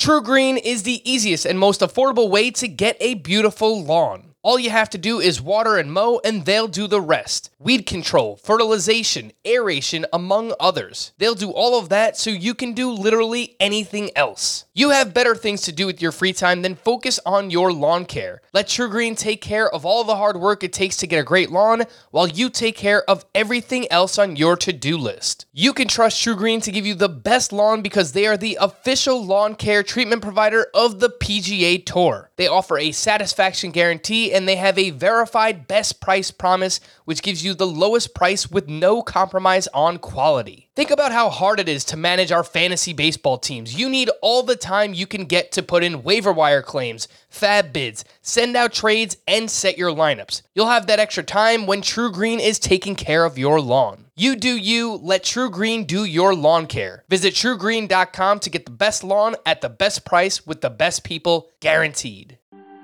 TruGreen is the easiest and most affordable way to get a beautiful lawn. All you have to do is water and mow, and they'll do the rest. Weed control, fertilization, aeration, among others. They'll do all of that so you can do literally anything else. You have better things to do with your free time than focus on your lawn care. Let TruGreen take care of all the hard work it takes to get a great lawn, while you take care of everything else on your to-do list. You can trust TruGreen to give you the best lawn because they are the official lawn care treatment provider of the PGA Tour. They offer a satisfaction guarantee, and they have a verified best price promise, which gives you the lowest price with no compromise on quality. Think about how hard it is to manage our fantasy baseball teams. You need all the time you can get to put in waiver wire claims, fab bids, send out trades, and set your lineups. You'll have that extra time when TruGreen is taking care of your lawn. You do you, let TruGreen do your lawn care. Visit TruGreen.com to get the best lawn at the best price with the best people, guaranteed.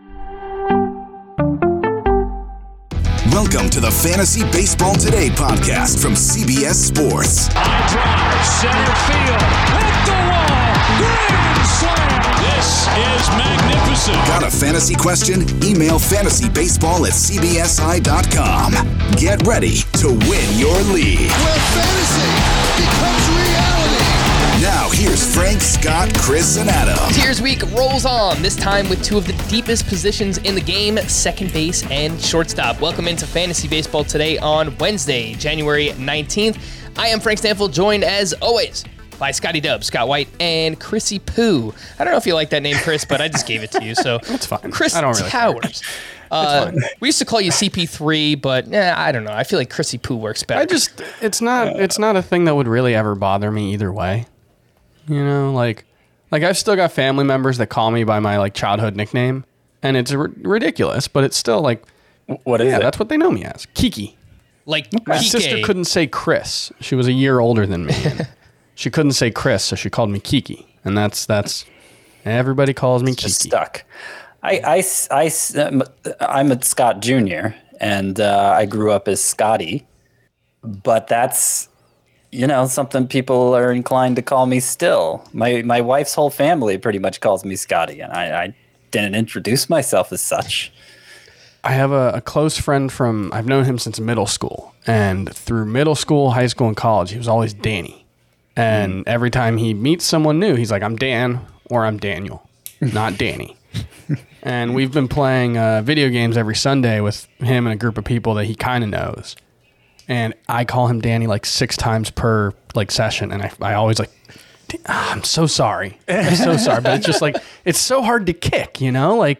Welcome to the Fantasy Baseball Today podcast from CBS Sports. High drive, center field, hit the wall, grand slam. This is magnificent. Got a fantasy question? Email fantasybaseball@cbsi.com. Get ready to win your league. Where fantasy becomes reality. Now here's Frank, Scott, Chris, and Adam. Tiers week rolls on, this time with two of the deepest positions in the game, second base and shortstop. Welcome into Fantasy Baseball Today on Wednesday, January 19th. I am Frank Stanfield, joined as always by Scotty Dubs, Scott White, and Chrissy Poo. I don't know if you like that name, Chris, but I just gave it to you, so it's fine. Chris I don't really Towers. We used to call you CP3, but I don't know. I feel like Chrissy Poo works better. It's not a thing that would really ever bother me either way. You know, like I've still got family members that call me by my childhood nickname, and it's ridiculous, but it's still what is it? That's what they know me as, Kiki. Like My Kike. sister couldn't say Chris. She was a year older than me. She couldn't say Chris, so she called me Kiki, and that's everybody calls me Kiki. Just stuck. I'm a Scott Jr. and I grew up as Scotty, but that's something people are inclined to call me still. My wife's whole family pretty much calls me Scotty, and I didn't introduce myself as such. I have a close friend I've known him since middle school, and through middle school, high school, and college, he was always Danny. And every time he meets someone new, he's like, I'm Dan or I'm Daniel, not Danny. And we've been playing video games every Sunday with him and a group of people that he kind of knows. And I call him Danny 6 times per session, and I always I'm so sorry. I'm so sorry, but it's just it's so hard to kick, and I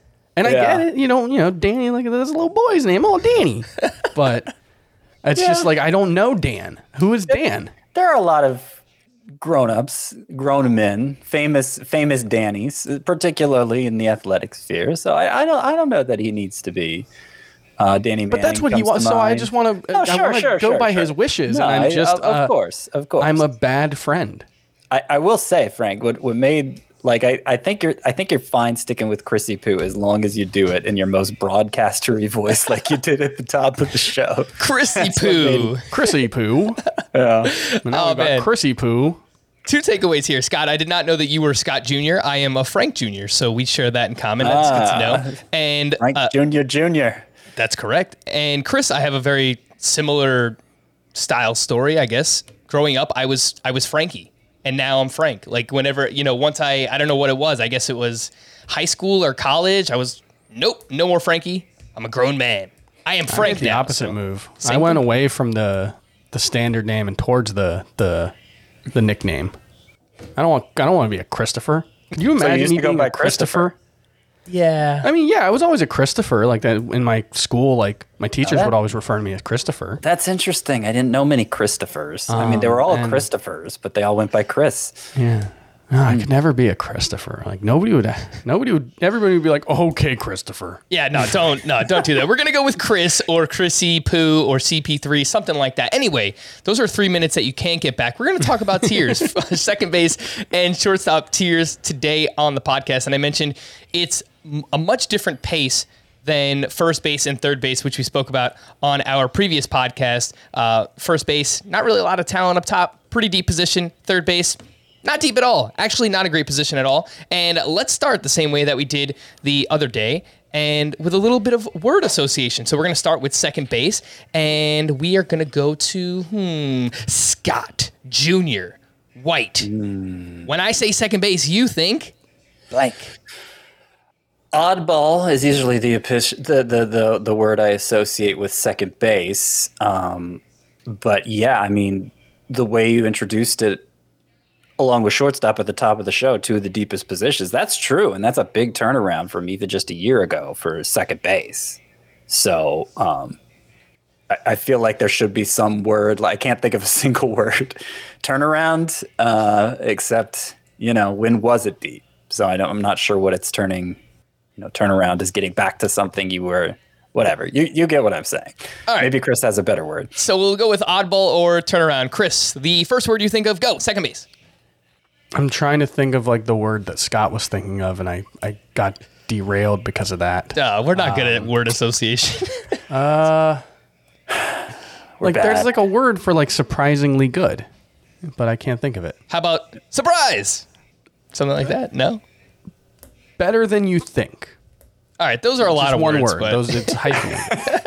get it, Danny, that's a little boy's name, Danny. But it's just I don't know Dan. Who is Dan? There are a lot of grown-ups, grown men, famous Dannies, particularly in the athletic sphere. So I don't know that he needs to be Danny Manning. But that's what he wants. So I just want to go by his wishes. No, and I'm just of course. I'm a bad friend. I will say, Frank, what made I think you're fine sticking with Chrissy Poo as long as you do it in your most broadcastery voice like you did at the top of the show. Chrissy Poo. Chrissy Poo. Yeah. Now we've got Chrissy Poo. Two takeaways here, Scott. I did not know that you were Scott Jr. I am a Frank Jr., so we share that in common. That's good to know. And Frank Jr. That's correct. And Chris, I have a very similar style story, I guess. Growing up, I was Frankie, and now I'm Frank. Whenever, once I don't know what it was. I guess it was high school or college. I was, nope, no more Frankie. I'm a grown man. I am Frank now. The opposite move. I went away from the standard name and towards the nickname. I don't want to be a Christopher. Can you imagine me being a Christopher? Yeah. I mean, I was always a Christopher. That in my school, my teachers would always refer to me as Christopher. That's interesting. I didn't know many Christophers. I mean, they were all Christophers, but they all went by Chris. Yeah. No, I could never be a Christopher. Everybody would be like, oh, okay, Christopher. Yeah, don't do that. We're going to go with Chris or Chrissy Poo or CP3, something like that. Anyway, those are 3 minutes that you can't get back. We're going to talk about tiers, second base and shortstop tiers today on the podcast. And I mentioned it's a much different pace than first base and third base, which we spoke about on our previous podcast. First base, not really a lot of talent up top, pretty deep position. Third base, Not deep at all. Actually, not a great position at all. And let's start the same way that we did the other day, and with a little bit of word association. So we're going to start with second base, and we are going to go to Scott Jr. White. When I say second base, you think blank. Oddball is usually the word I associate with second base. But yeah, I mean, the way you introduced it, along with shortstop at the top of the show, two of the deepest positions, that's true. And that's a big turnaround from even just a year ago for second base. So I feel like there should be some word. I can't think of a single word. Turnaround, except, when was it deep? So I'm not sure what it's turning. Turnaround is getting back to something you were, whatever. You get what I'm saying. All right. Maybe Chris has a better word. So we'll go with oddball or turnaround. Chris, the first word you think of, go, second base. I'm trying to think of like the word that Scott was thinking of, and I got derailed because of that. We're not good at word association. Like bad. There's like a word for like surprisingly good, but I can't think of it. How about surprise? Something like that? No? Better than you think. All right, those are a lot of one words. word. But... Those it's hyphenated.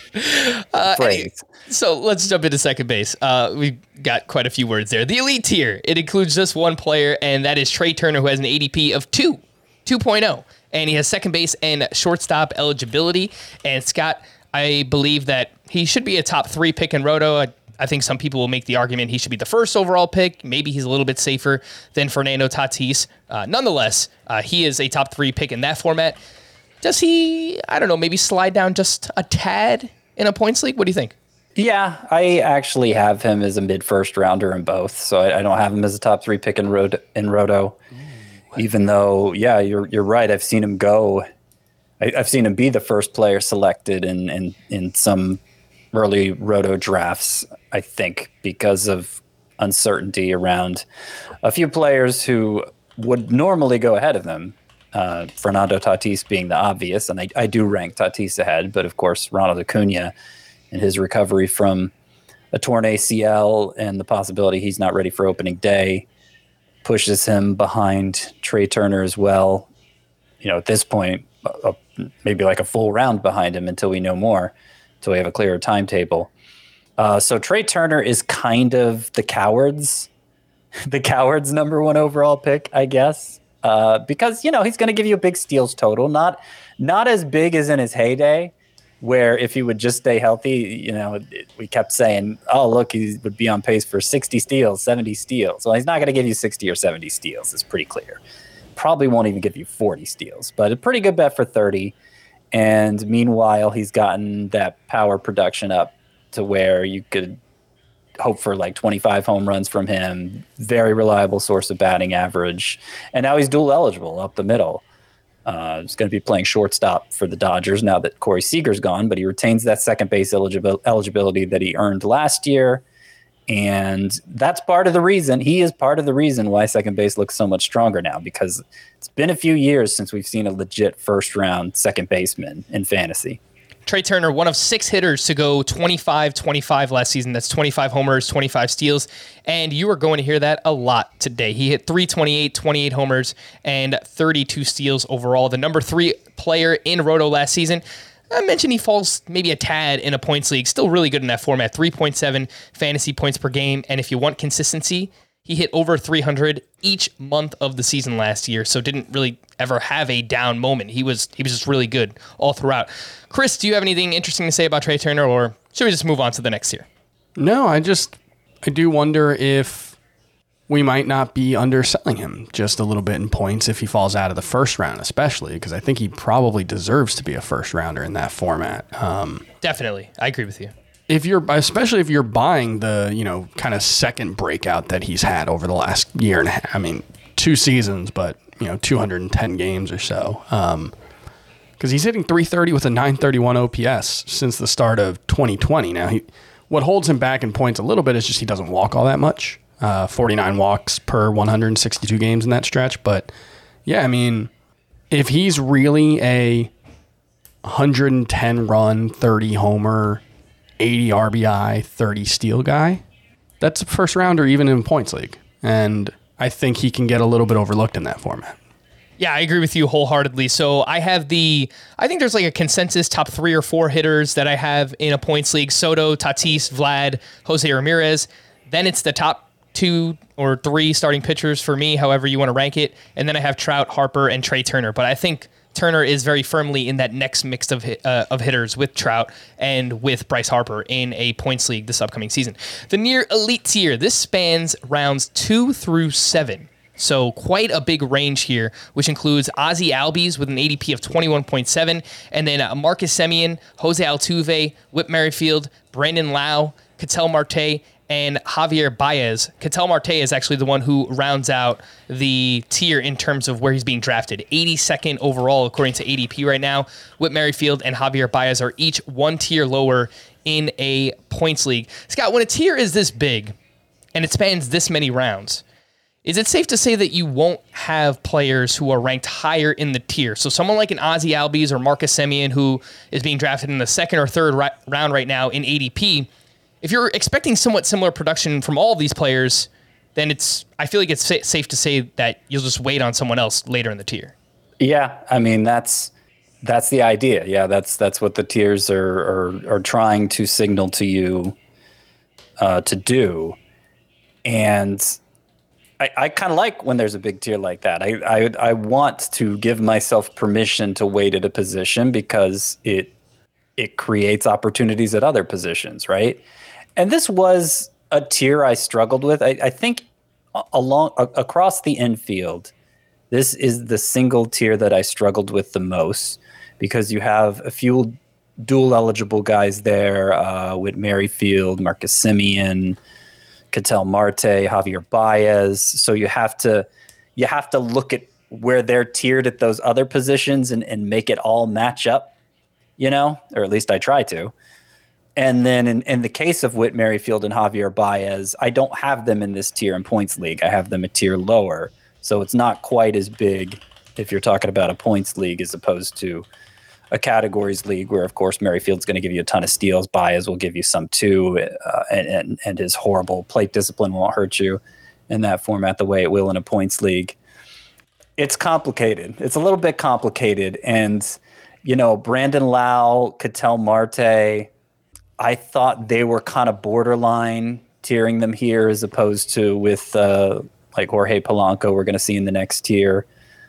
Phrase. So let's jump into second base. We've got quite a few words there. The elite tier. It includes just one player, and that is Trey Turner, who has an ADP of 2.0. And he has second base and shortstop eligibility. And Scott, I believe that he should be a top 3 pick in Roto. I think some people will make the argument he should be the first overall pick. Maybe he's a little bit safer than Fernando Tatis. Nonetheless, he is a top 3 pick in that format. Does he, I don't know, maybe slide down just a tad in a points league? What do you think? Yeah, I actually have him as a mid-first rounder in both, so I don't have him as a top 3 pick in Roto. Even though, yeah, you're right. I've seen him go. I've seen him be the first player selected in some early Roto drafts, I think, because of uncertainty around a few players who would normally go ahead of them. Fernando Tatis being the obvious, and I do rank Tatis ahead, but of course Ronald Acuna and his recovery from a torn ACL and the possibility he's not ready for opening day pushes him behind Trey Turner as well. At this point, maybe like a full round behind him until we know more, until we have a clearer timetable. So Trey Turner is kind of the Cowards' number 1 overall pick, I guess. Because, he's going to give you a big steals total, not as big as in his heyday, where if he would just stay healthy, we kept saying, oh, look, he would be on pace for 60 steals, 70 steals. Well, he's not going to give you 60 or 70 steals. It's pretty clear. Probably won't even give you 40 steals, but a pretty good bet for 30. And meanwhile, he's gotten that power production up to where you could hope for like 25 home runs from him, very reliable source of batting average. And now he's dual eligible up the middle. He's going to be playing shortstop for the Dodgers now that Corey Seager's gone, but he retains that second base eligibility that he earned last year. And that's part of the reason. He is part of the reason why second base looks so much stronger now, because it's been a few years since we've seen a legit first-round second baseman in fantasy. Trey Turner, one of 6 hitters to go 25-25 last season. That's 25 homers, 25 steals. And you are going to hear that a lot today. He hit 328, 28 homers, and 32 steals overall. The number 3 player in Roto last season. I mentioned he falls maybe a tad in a points league. Still really good in that format. 3.7 fantasy points per game. And if you want consistency, he hit over 300 each month of the season last year, so didn't really ever have a down moment. He was just really good all throughout. Chris, do you have anything interesting to say about Trey Turner, or should we just move on to the next tier? No, I do wonder if we might not be underselling him just a little bit in points if he falls out of the first round, especially because I think he probably deserves to be a first rounder in that format. Definitely. I agree with you. Especially if you're buying the, kind of second breakout that he's had over the last year and a half. I mean, 2 seasons, but, 210 games or so. Because he's hitting 330 with a 931 OPS since the start of 2020. Now, what holds him back in points a little bit is just he doesn't walk all that much. 49 walks per 162 games in that stretch. But, yeah, I mean, if he's really a 110 run, 30 homer, 80 RBI, 30 steal guy, that's a first rounder even in points league. And I think he can get a little bit overlooked in that format. Yeah, I agree with you wholeheartedly. So I think there's like a consensus top 3 or 4 hitters that I have in a points league: Soto, Tatis, Vlad, Jose Ramirez. Then it's the top 2 or 3 starting pitchers for me, however you want to rank it. And then I have Trout, Harper, and Trey Turner. But I think Turner is very firmly in that next mix of hitters with Trout and with Bryce Harper in a points league this upcoming season. The near elite tier, this spans rounds 2 through 7. So quite a big range here, which includes Ozzie Albies with an ADP of 21.7, and then Marcus Semien, Jose Altuve, Whit Merrifield, Brandon Lau, Ketel Marte, and Javier Baez. Ketel Marte is actually the one who rounds out the tier in terms of where he's being drafted. 82nd overall, according to ADP right now. Whit Merrifield and Javier Baez are each 1 tier lower in a points league. Scott, when a tier is this big and it spans this many rounds, is it safe to say that you won't have players who are ranked higher in the tier? So someone like an Ozzie Albies or Marcus Semien, who is being drafted in the 2nd or 3rd round right now in ADP, if you're expecting somewhat similar production from all of these players, then I feel like it's safe to say that you'll just wait on someone else later in the tier. Yeah, I mean that's the idea. Yeah, that's what the tiers are trying to signal to you to do, and I kind of like when there's a big tier like that. I want to give myself permission to wait at a position because it creates opportunities at other positions, right? And this was a tier I struggled with. I think across the infield, this is the single tier that I struggled with the most because you have a few dual eligible guys there with Merrifield, Marcus Semien, Ketel Marte, Javier Baez. So you have to look at where they're tiered at those other positions and make it all match up, or at least I try to. And then in the case of Whit Merrifield and Javier Baez, I don't have them in this tier in points league. I have them a tier lower. So it's not quite as big if you're talking about a points league as opposed to a categories league where, of course, Merrifield's going to give you a ton of steals. Baez will give you some too, and his horrible plate discipline won't hurt you in that format the way it will in a points league. It's complicated. It's a little bit complicated. And, Brandon Lau, Ketel Marte, I thought they were kind of borderline tiering them here as opposed to with like Jorge Polanco we're going to see in the next tier.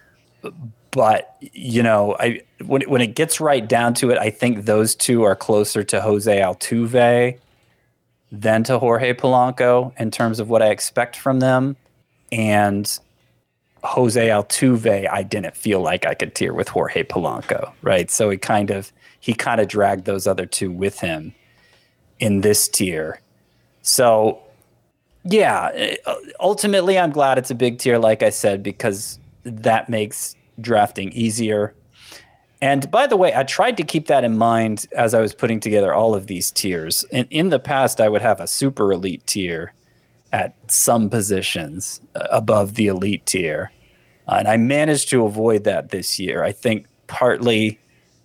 But, when it gets right down to it, I think those two are closer to Jose Altuve than to Jorge Polanco in terms of what I expect from them. And Jose Altuve, I didn't feel like I could tier with Jorge Polanco, right? So he kind of dragged those other two with him in this tier. So, yeah, ultimately I'm glad it's a big tier, like I said, because that makes drafting easier. And by the way, I tried to keep that in mind as I was putting together all of these tiers. And in the past, I would have a super elite tier at some positions above the elite tier. And I managed to avoid that this year. I think partly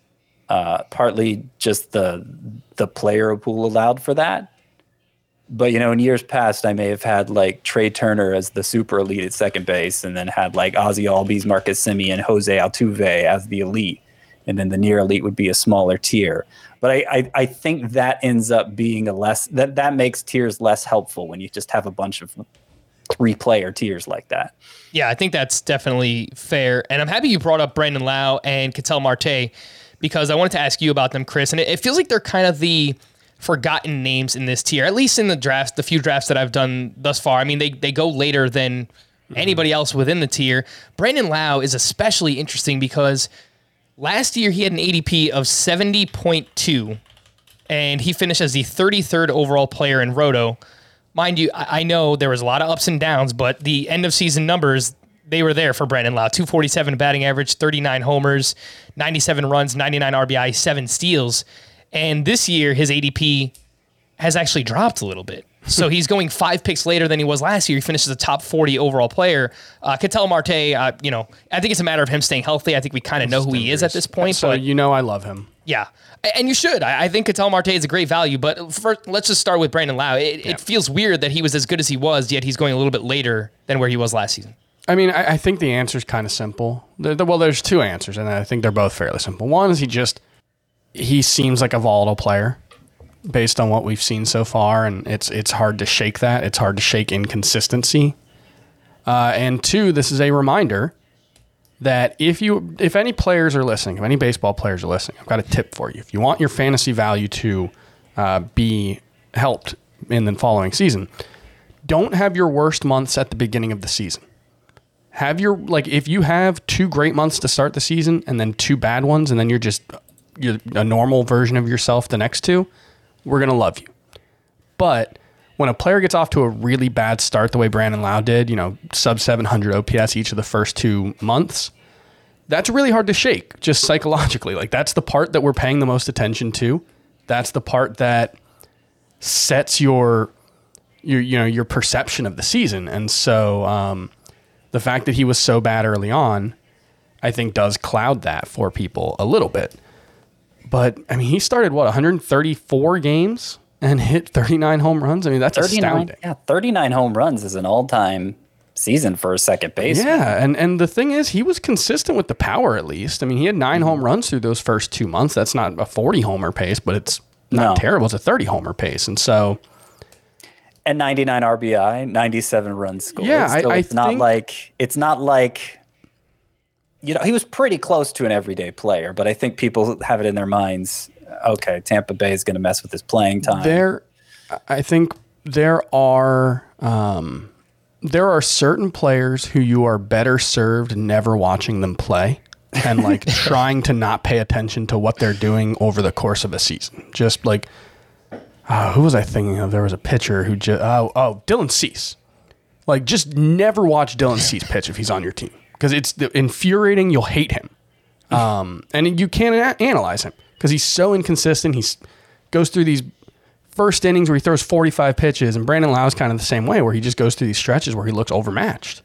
just the player pool allowed for that. But, in years past, I may have had like Trey Turner as the super elite at second base and then had like Ozzie Albies, Marcus Semien, Jose Altuve as the elite. And then the near elite would be a smaller tier. But I think that ends up being that makes tiers less helpful when you just have a bunch of 3-player tiers like that. Yeah, I think that's definitely fair. And I'm happy you brought up Brandon Lau and Ketel Marte because I wanted to ask you about them, Chris. And it feels like they're kind of the forgotten names in this tier, at least in the few drafts that I've done thus far. I mean, they go later than anybody else within the tier. Brandon Lau is especially interesting because last year he had an ADP of 70.2, and he finished as the 33rd overall player in Roto. Mind you, I know there was a lot of ups and downs, but the end of season numbers, they were there for Brandon Lau. 247 batting average, 39 homers, 97 runs, 99 RBI, 7 steals. And this year, his ADP has actually dropped a little bit. So he's going 5 picks later than he was last year. He finishes a top 40 overall player. Ketel Marte, I think it's a matter of him staying healthy. I think we kind of know who he is at this point. So but I love him. Yeah, and you should. I think Ketel Marte is a great value, but first, let's just start with Brandon Lau. It feels weird that he was as good as he was, yet he's going a little bit later than where he was last season. I mean, I think the answer is kind of simple. Well, there's two answers, and I think they're both fairly simple. One is he seems like a volatile player based on what we've seen so far, and it's hard to shake that. It's hard to shake inconsistency. And two, this is a reminder that if any players are listening, if any baseball players are listening, I've got a tip for you. If you want your fantasy value to be helped in the following season, don't have your worst months at the beginning of the season. If you have 2 great months to start the season and then 2 bad ones, and then you're a normal version of yourself the next 2, we're going to love you. But when a player gets off to a really bad start the way Brandon Lau did, sub 700 OPS each of the first 2 months, that's really hard to shake just psychologically. Like, that's the part that we're paying the most attention to. That's the part that sets your perception of the season. And so the fact that he was so bad early on, I think does cloud that for people a little bit. But I mean, he started 134 games and hit 39 home runs. I mean, that's astounding. Yeah, 39 home runs is an all-time season for a second baseman. Yeah, and the thing is, he was consistent with the power at least. I mean, he had 9 home runs through those first 2 months. That's not a 40-homer pace, but it's not terrible. It's a 30-homer pace. And so... And 99 RBI, 97 runs scored. Yeah, it's not like... he was pretty close to an everyday player, but I think people have it in their minds... Okay, Tampa Bay is going to mess with his playing time. I think there are certain players who you are better served never watching them play and trying to not pay attention to what they're doing over the course of a season. Just who was I thinking of? There was a pitcher who Dylan Cease. Just never watch Dylan Cease pitch if he's on your team because it's infuriating. You'll hate him, and you can't analyze him. Because he's so inconsistent. He goes through these first innings where he throws 45 pitches, and Brandon Lau is kind of the same way, where he just goes through these stretches where he looks overmatched.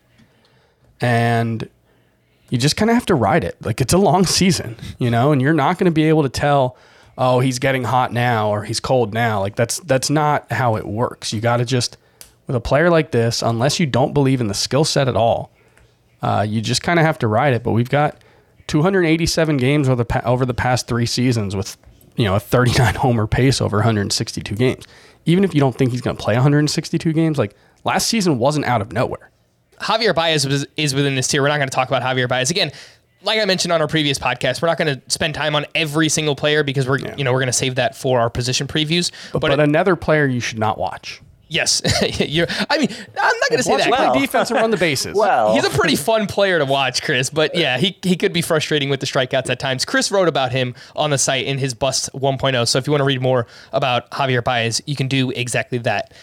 And you just kind of have to ride it. It's a long season, and you're not going to be able to tell, oh, he's getting hot now or he's cold now. That's not how it works. You got to just, with a player like this, unless you don't believe in the skill set at all, you just kind of have to ride it. But we've got 287 games over the past 3 seasons with, a 39 homer pace over 162 games. Even if you don't think he's going to play 162 games, last season wasn't out of nowhere. Javier Baez is within this tier. We're not going to talk about Javier Baez again. Like I mentioned on our previous podcast, we're not going to spend time on every single player because we're going to save that for our position previews. But another player you should not watch. Yes. I'm not going to say that. Play defense and run the bases. Well, he's a pretty fun player to watch, Chris. But yeah, he could be frustrating with the strikeouts at times. Chris wrote about him on the site in his Bust 1.0. So if you want to read more about Javier Baez, you can do exactly that.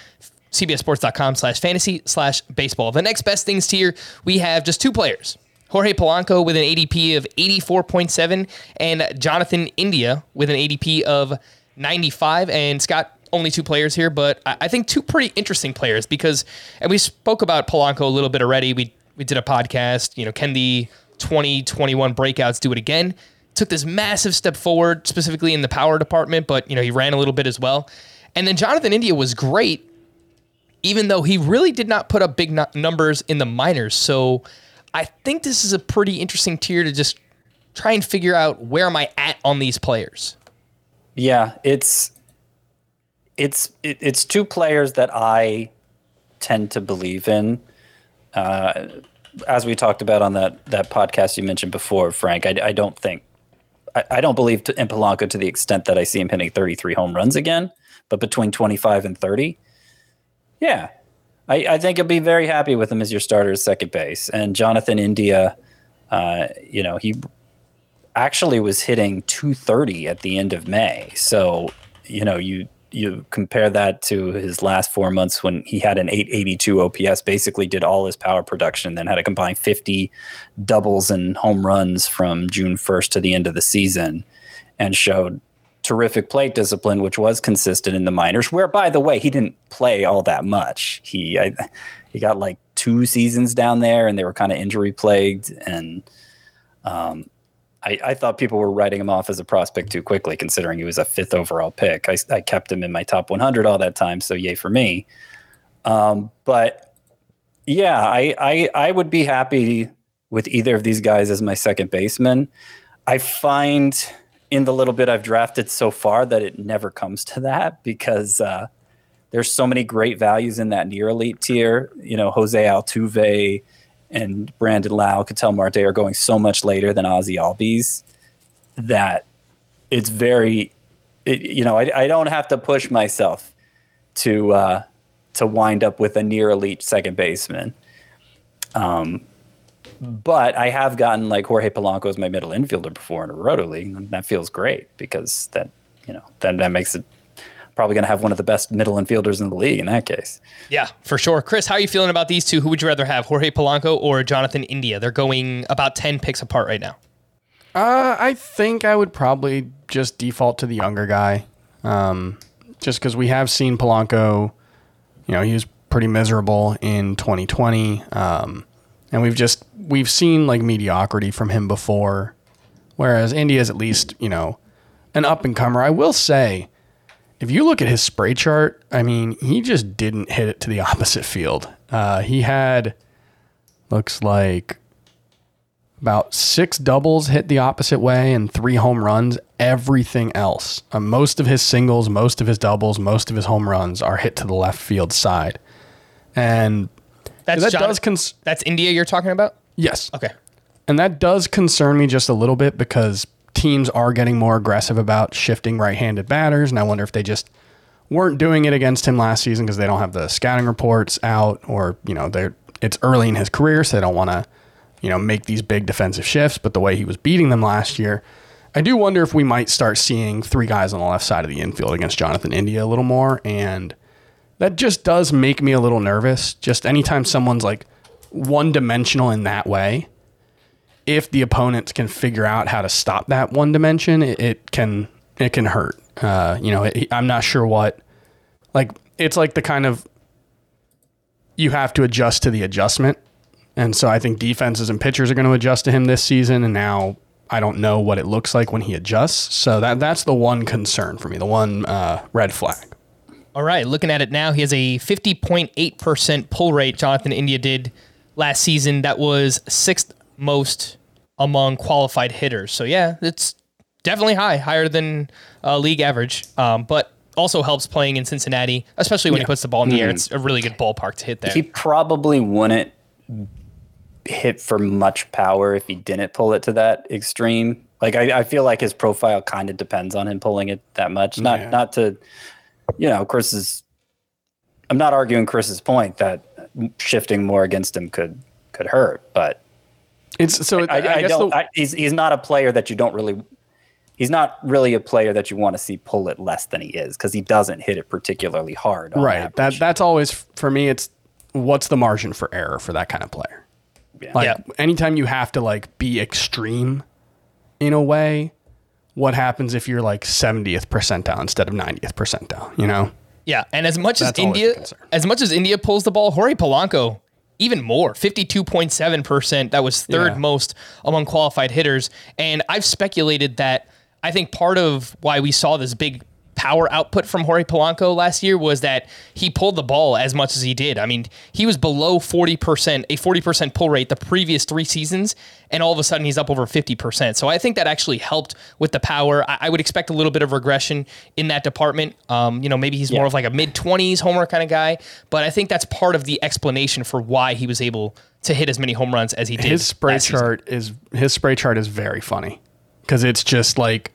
CBSSports.com/fantasy/baseball. The next best things tier, we have just 2 players. Jorge Polanco with an ADP of 84.7 and Jonathan India with an ADP of 95. And Scott, only 2 players here, but I think 2 pretty interesting players because, and we spoke about Polanco a little bit already. We did a podcast, can the 2021 breakouts do it again? Took this massive step forward, specifically in the power department, but he ran a little bit as well. And then Jonathan India was great, even though he really did not put up big numbers in the minors. So I think this is a pretty interesting tier to just try and figure out where am I at on these players. Yeah, it's 2 players that I tend to believe in. As we talked about on that podcast you mentioned before, Frank, I don't believe in Polanco to the extent that I see him hitting 33 home runs again, but between 25 and 30, yeah, I think I'd be very happy with him as your starter at second base. And Jonathan India, he actually was hitting 230 at the end of May. So, you compare that to his last 4 months when he had an 882 OPS, basically did all his power production, then had a combined 50 doubles and home runs from June 1st to the end of the season, and showed terrific plate discipline, which was consistent in the minors, where, by the way, he didn't play all that much. He got 2 seasons down there, and they were kind of injury plagued, and I thought people were writing him off as a prospect too quickly, considering he was a 5th overall pick. I kept him in my top 100 all that time, so yay for me. But yeah, I would be happy with either of these guys as my second baseman. I find in the little bit I've drafted so far that it never comes to that because there's so many great values in that near elite tier. You know, Jose Altuve and Brandon Lau, Ketel Marte are going so much later than Ozzy Albies that it's very, I don't have to push myself to wind up with a near elite second baseman. But I have gotten like Jorge Polanco as my middle infielder before in a roto league, and that feels great because that makes it probably going to have one of the best middle infielders in the league in that case. Yeah, for sure. Chris, how are you feeling about these two? Who would you rather have, Jorge Polanco or Jonathan India? They're going about 10 picks apart right now. I think I would probably just default to the younger guy, just because we have seen Polanco. He was pretty miserable in 2020, and we've seen like mediocrity from him before, whereas India is at least an up and comer. I will say, if you look at his spray chart, I mean, he just didn't hit it to the opposite field. He had, looks like, about 6 doubles hit the opposite way and 3 home runs. Everything else, most of his singles, most of his doubles, most of his home runs are hit to the left field side. And that's India you're talking about? Yes. Okay. And that does concern me just a little bit because teams are getting more aggressive about shifting right-handed batters, and I wonder if they just weren't doing it against him last season because they don't have the scouting reports out, or it's early in his career, so they don't want to make these big defensive shifts. But the way he was beating them last year, I do wonder if we might start seeing 3 guys on the left side of the infield against Jonathan India a little more, and that just does make me a little nervous. Just anytime someone's like one-dimensional in that way, if the opponents can figure out how to stop that one dimension, it can hurt. I'm not sure what, like, it's like the kind of, you have to adjust to the adjustment. And so I think defenses and pitchers are going to adjust to him this season. And now I don't know what it looks like when he adjusts. So that's the one concern for me, the one red flag. All right, looking at it now, he has a 50.8% pull rate. Jonathan India did last season. That was 6th most among qualified hitters. So yeah, it's definitely higher than league average, but also helps playing in Cincinnati, especially when he puts the ball in the air. It's a really good ballpark to hit there. He probably wouldn't hit for much power if he didn't pull it to that extreme. Like I feel like his profile kind of depends on him pulling it that much. Not to, Chris's. I'm not arguing Chris's point that shifting more against him could hurt, but it's so. He's not a player that you don't really. He's not really a player that you want to see pull it less than he is because he doesn't hit it particularly hard. Right. That's always for me. It's what's the margin for error for that kind of player. Yeah. Anytime you have to like be extreme in a way, what happens if you're like 70th percentile instead of 90th percentile? Yeah, and as much as India pulls the ball, Jorge Polanco even more, 52.7%. That was third most among qualified hitters. And I've speculated that I think part of why we saw this big power output from Jorge Polanco last year was that he pulled the ball as much as he did. I mean, he was below 40%, a 40% pull rate the previous 3 seasons, and all of a sudden he's up over 50%. So I think that actually helped with the power. I would expect a little bit of regression in that department. Maybe he's more of like a mid-20s homer kind of guy, but I think that's part of the explanation for why he was able to hit as many home runs as he did. His spray chart is very funny because it's just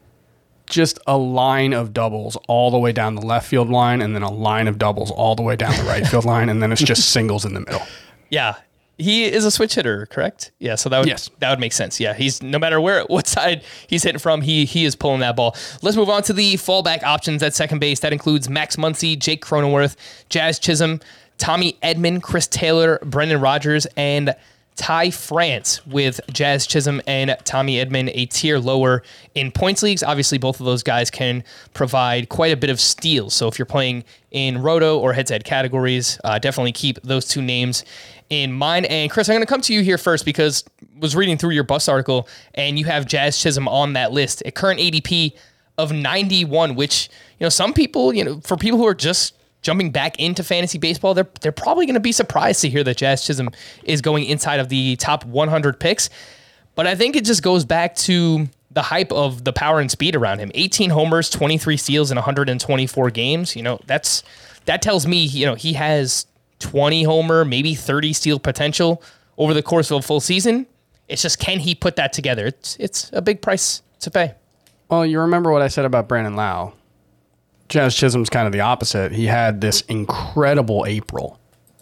a line of doubles all the way down the left field line and then a line of doubles all the way down the right field line, and then it's just singles in the middle. Yeah. He is a switch hitter, correct? Yeah, so that would make sense. Yeah, he's no matter what side he's hitting from, he is pulling that ball. Let's move on to the fallback options at second base. That includes Max Muncy, Jake Cronenworth, Jazz Chisholm, Tommy Edman, Chris Taylor, Brendan Rodgers, and Ty France with Jazz Chisholm and Tommy Edman a tier lower in points leagues. Obviously, both of those guys can provide quite a bit of steals. So if you're playing in roto or head-to-head categories, definitely keep those two names in mind. And Chris, I'm going to come to you here first because I was reading through your Bust article and you have Jazz Chisholm on that list at current ADP of 91, which, some people, for people who are just jumping back into fantasy baseball, they're probably going to be surprised to hear that Jazz Chisholm is going inside of the top 100 picks. But I think it just goes back to the hype of the power and speed around him. 18 homers, 23 steals in 124 games. That tells me, he has 20 homer, maybe 30 steal potential over the course of a full season. It's just, can he put that together? It's a big price to pay. Well, you remember what I said about Brandon Lau. Jazz Chisholm's kind of the opposite. He had this incredible April.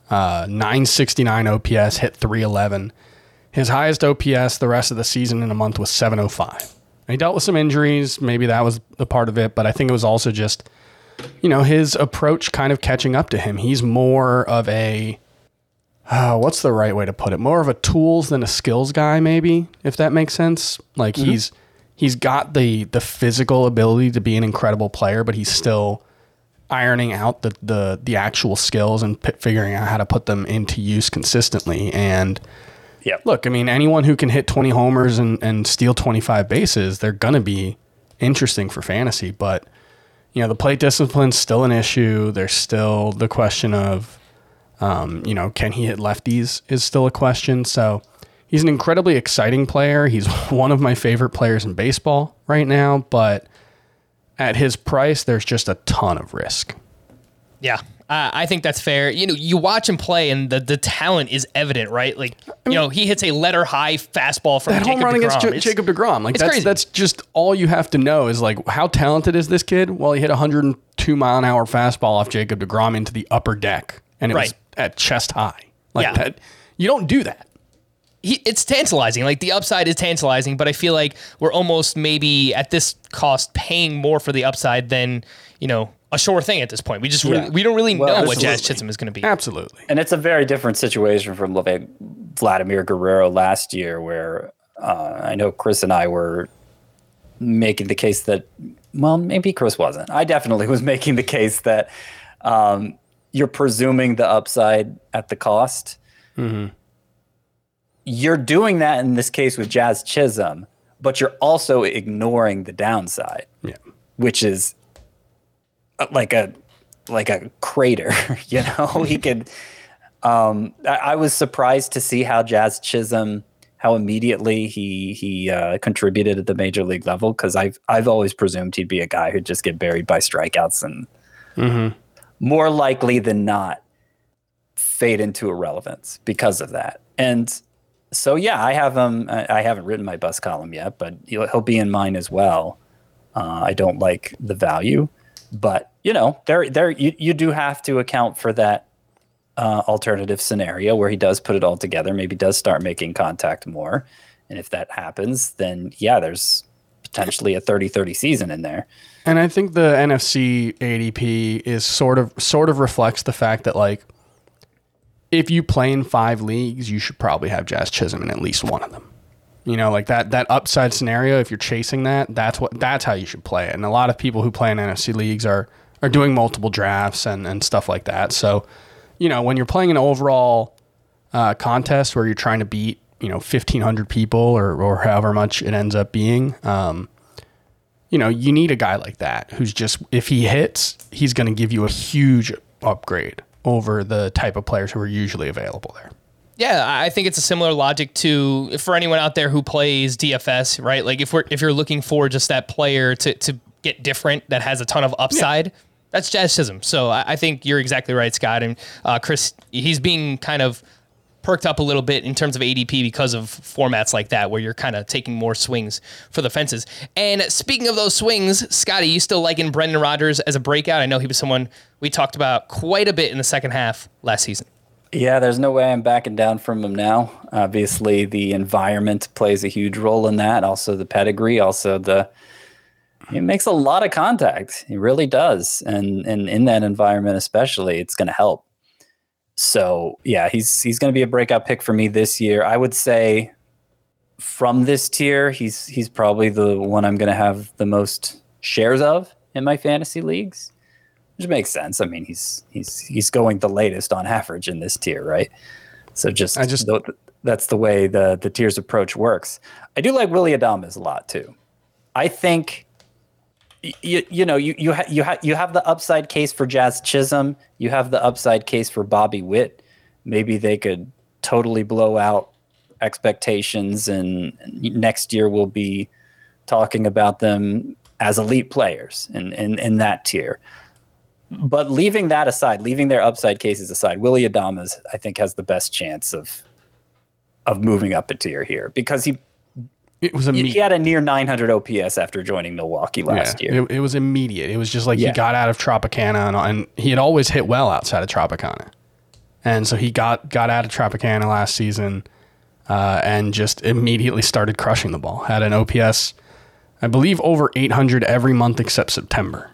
969 OPS, hit 311. His highest OPS the rest of the season in a month was 705. And he dealt with some injuries. Maybe that was the part of it, but I think it was also just, his approach kind of catching up to him. He's more of a, what's the right way to put it? More of a tools than a skills guy, maybe, if that makes sense. Like He's got the physical ability to be an incredible player, but he's still ironing out the actual skills and figuring out how to put them into use consistently. And look, anyone who can hit 20 homers and steal 25 bases, they're going to be interesting for fantasy. But, the plate discipline's still an issue. There's still the question of, can he hit lefties is still a question. So he's an incredibly exciting player. He's one of my favorite players in baseball right now, but at his price, there's just a ton of risk. Yeah, I think that's fair. You watch him play, and the talent is evident, right? Like, he hits a letter high fastball from that Jacob home run DeGrom. against Jacob DeGrom. Like, crazy. That's just all you have to know is, like, how talented is this kid? Well, he hit 102 mile an hour fastball off Jacob DeGrom into the upper deck, and it was at chest high. Like that, you don't do that. It's tantalizing. Like, the upside is tantalizing, but I feel like we're almost maybe at this cost paying more for the upside than, a sure thing at this point. We just we don't really know what Jazz Chisholm is going to be. Absolutely. And it's a very different situation from Vladimir Guerrero last year, where I know Chris and I were making the case that, well, maybe Chris wasn't. I definitely was making the case that you're presuming the upside at the cost. Mm-hmm. You're doing that in this case with Jazz Chisholm, but you're also ignoring the downside, which is like a crater. He could. I was surprised to see how Jazz Chisholm, how immediately he contributed at the major league level, because I've always presumed he'd be a guy who'd just get buried by strikeouts and more likely than not fade into irrelevance because of that. And so, I have him. I haven't written my bust column yet, but he'll be in mine as well. I don't like the value, but you do have to account for that alternative scenario where he does put it all together, maybe does start making contact more, and if that happens, then there's potentially a 30-30 season in there. And I think the NFC ADP is sort of reflects the fact that, like, if you play in 5 leagues, you should probably have Jazz Chisholm in at least one of them. Like that upside scenario, if you're chasing that's how you should play it. And a lot of people who play in NFC leagues are doing multiple drafts and stuff like that. So, when you're playing an overall contest where you're trying to beat, 1,500 people or however much it ends up being, you need a guy like that who's just, if he hits, he's going to give you a huge upgrade over the type of players who are usually available there. Yeah, I think it's a similar logic to, for anyone out there who plays DFS, right? Like, if you're looking for just that player to get different that has a ton of upside, that's Jazz Chisholm. So I think you're exactly right, Scott. And Chris, he's being kind of perked up a little bit in terms of ADP because of formats like that, where you're kind of taking more swings for the fences. And speaking of those swings, Scotty, you still liking Brendan Rodgers as a breakout? I know he was someone we talked about quite a bit in the second half last season. Yeah, there's no way I'm backing down from him now. Obviously, the environment plays a huge role in that. Also, the pedigree. Also, he makes a lot of contact. He really does. And in that environment especially, it's going to help. So yeah, he's going to be a breakout pick for me this year. I would say from this tier, he's probably the one I'm going to have the most shares of in my fantasy leagues, which makes sense. I mean, he's going the latest on average in this tier, right? So that's the way the tiers approach works. I do like Willy Adames a lot too. I think you have the upside case for Jazz Chisholm. You have the upside case for Bobby Witt. Maybe they could totally blow out expectations, and next year we'll be talking about them as elite players in that tier. But leaving that aside, leaving their upside cases aside, Willy Adames, I think, has the best chance of moving up a tier here because he had a near 900 OPS after joining Milwaukee last year. It was immediate. It was just like he got out of Tropicana, and he had always hit well outside of Tropicana. And so he got out of Tropicana last season and just immediately started crushing the ball. Had an OPS, I believe, over 800 every month except September.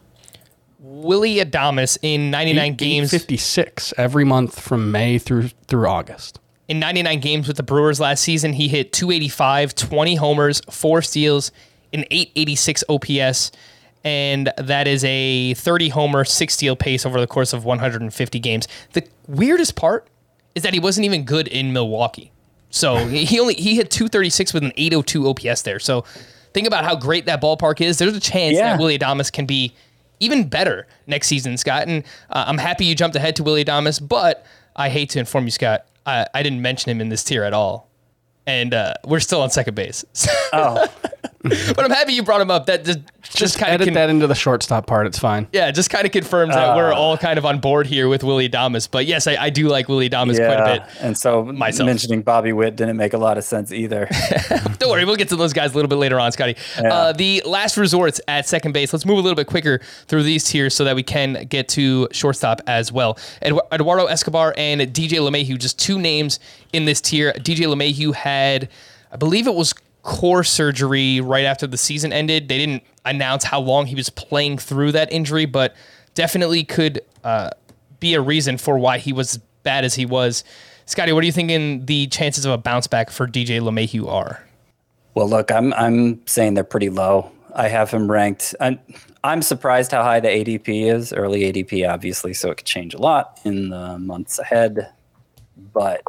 Willy Adames in 99 games. 56 every month from May through August. In 99 games with the Brewers last season, he hit 285, 20 homers, 4 steals, an 886 OPS, and that is a 30 homer, 6 steal pace over the course of 150 games. The weirdest part is that he wasn't even good in Milwaukee. So he hit 236 with an 802 OPS there. So think about how great that ballpark is. There's a chance that Willy Adames can be even better next season, Scott. And I'm happy you jumped ahead to Willy Adames, but I hate to inform you, Scott, I didn't mention him in this tier at all. And we're still on second base. Oh. But I'm happy you brought him up. That just kind of edit that into the shortstop part. It's fine. Yeah, just kind of confirms that we're all kind of on board here with Willy Adames. But yes, I do like Willy Adames quite a bit. And so mentioning Bobby Witt didn't make a lot of sense either. Don't worry, we'll get to those guys a little bit later on, Scotty. Yeah. The last resorts at second base. Let's move a little bit quicker through these tiers so that we can get to shortstop as well. Eduardo Escobar and DJ LeMahieu, just two names in this tier. DJ LeMahieu had, I believe it was core surgery right after the season ended. They didn't announce how long he was playing through that injury, but definitely could be a reason for why he was as bad as he was. Scotty, what are you thinking the chances of a bounce back for DJ LeMahieu are? Well, look, I'm saying they're pretty low. I have him ranked. I'm surprised how high the ADP is. Early ADP, obviously, so it could change a lot in the months ahead. But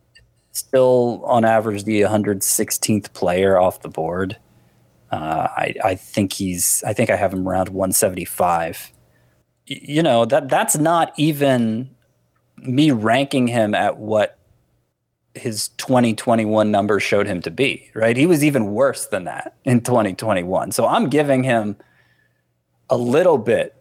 still, on average, the 116th player off the board. I think I have him around 175. You know, that's not even me ranking him at what his 2021 numbers showed him to be, right? He was even worse than that in 2021. So I'm giving him a little bit.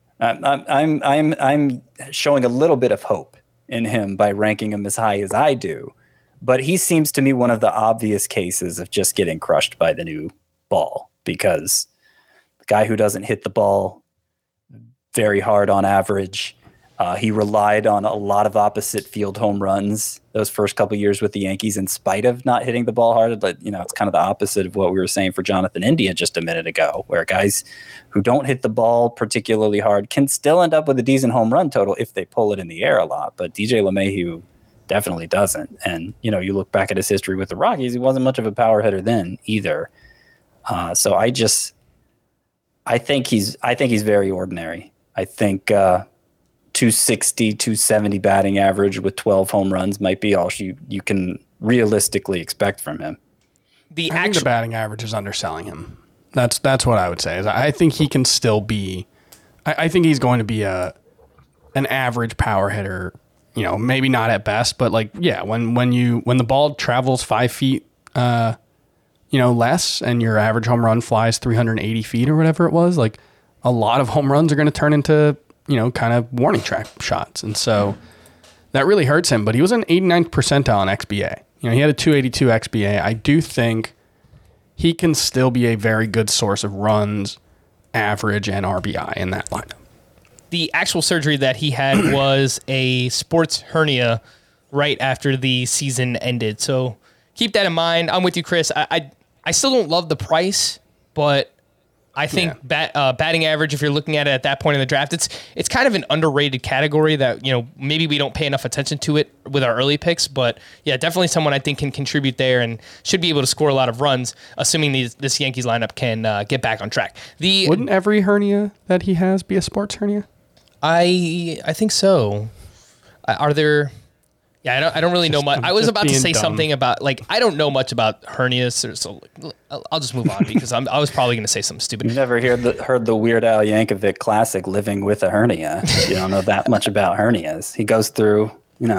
I'm showing a little bit of hope in him by ranking him as high as I do. But he seems to me one of the obvious cases of just getting crushed by the new ball, because the guy who doesn't hit the ball very hard on average, he relied on a lot of opposite field home runs those first couple of years with the Yankees in spite of not hitting the ball hard. But, you know, it's kind of the opposite of what we were saying for Jonathan India just a minute ago, where guys who don't hit the ball particularly hard can still end up with a decent home run total if they pull it in the air a lot. But DJ LeMahieu definitely doesn't. And, you know, you look back at his history with the Rockies, he wasn't much of a power hitter then either. So I think he's very ordinary. I think 260, 270 batting average with 12 home runs might be all you can realistically expect from him. I think the batting average is underselling him. That's what I would say. I think he can still be. I think he's going to be an average power hitter. You know, maybe not at best, but like, yeah, when the ball travels 5 feet, less, and your average home run flies 380 feet or whatever it was, like a lot of home runs are going to turn into, kind of warning track shots. And so that really hurts him, but he was an 89th percentile in XBA. He had a 282 XBA. I do think he can still be a very good source of runs, average, and RBI in that lineup. The actual surgery that he had was a sports hernia right after the season ended. So keep that in mind. I'm with you, Chris. I still don't love the price, but I think batting average, if you're looking at it at that point in the draft, it's kind of an underrated category that, maybe we don't pay enough attention to it with our early picks. But yeah, definitely someone I think can contribute there and should be able to score a lot of runs, assuming this Yankees lineup can get back on track. Wouldn't every hernia that he has be a sports hernia? I think so. Are there... Yeah, I don't really know much. I was about to say something about, I don't know much about hernias, so I'll just move on because I was probably going to say something stupid. You've never heard the Weird Al Yankovic classic, Living with a Hernia. You don't know that much about hernias. He goes through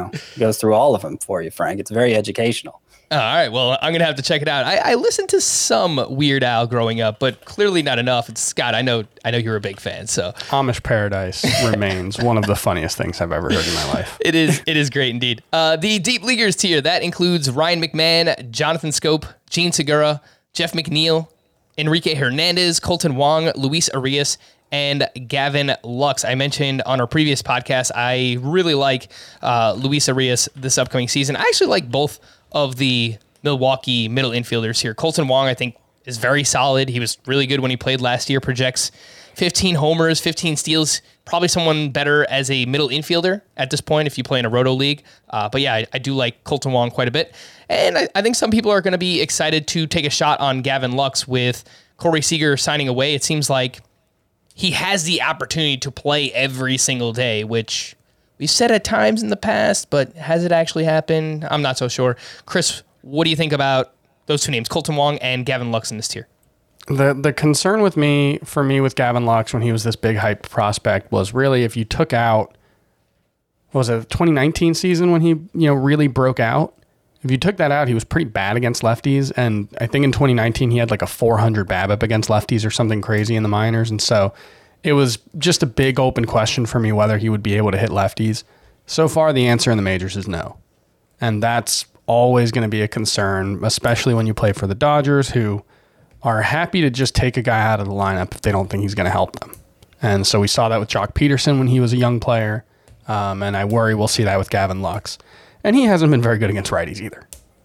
all of them for you, Frank. It's very educational. All right, well, I'm going to have to check it out. I listened to some Weird Al growing up, but clearly not enough. And Scott, I know you're a big fan, so. Amish Paradise remains one of the funniest things I've ever heard in my life. It is great indeed. The Deep Leaguers tier, that includes Ryan McMahon, Jonathan Scope, Gene Segura, Jeff McNeil, Enrique Hernandez, Colton Wong, Luis Arias, and Gavin Lux. I mentioned on our previous podcast, I really like Luis Arias this upcoming season. I actually like both of the Milwaukee middle infielders here. Colton Wong, I think, is very solid. He was really good when he played last year, projects 15 homers, 15 steals, probably someone better as a middle infielder at this point if you play in a roto league. But yeah, I do like Colton Wong quite a bit. And I think some people are going to be excited to take a shot on Gavin Lux with Corey Seager signing away. It seems like he has the opportunity to play every single day, which we've said at times in the past, but has it actually happened? I'm not so sure. Chris, what do you think about those two names, Colton Wong and Gavin Lux in this tier? The concern with with Gavin Lux when he was this big hype prospect was really if you took out, what was it, the 2019 season when he really broke out? If you took that out, he was pretty bad against lefties, and I think in 2019 he had like a 400 BABIP against lefties or something crazy in the minors, and so it was just a big open question for me whether he would be able to hit lefties. So far, the answer in the majors is no, and that's always going to be a concern, especially when you play for the Dodgers, who are happy to just take a guy out of the lineup if they don't think he's going to help them. And so we saw that with Jock Peterson when he was a young player, and I worry we'll see that with Gavin Lux. And he hasn't been very good against righties either.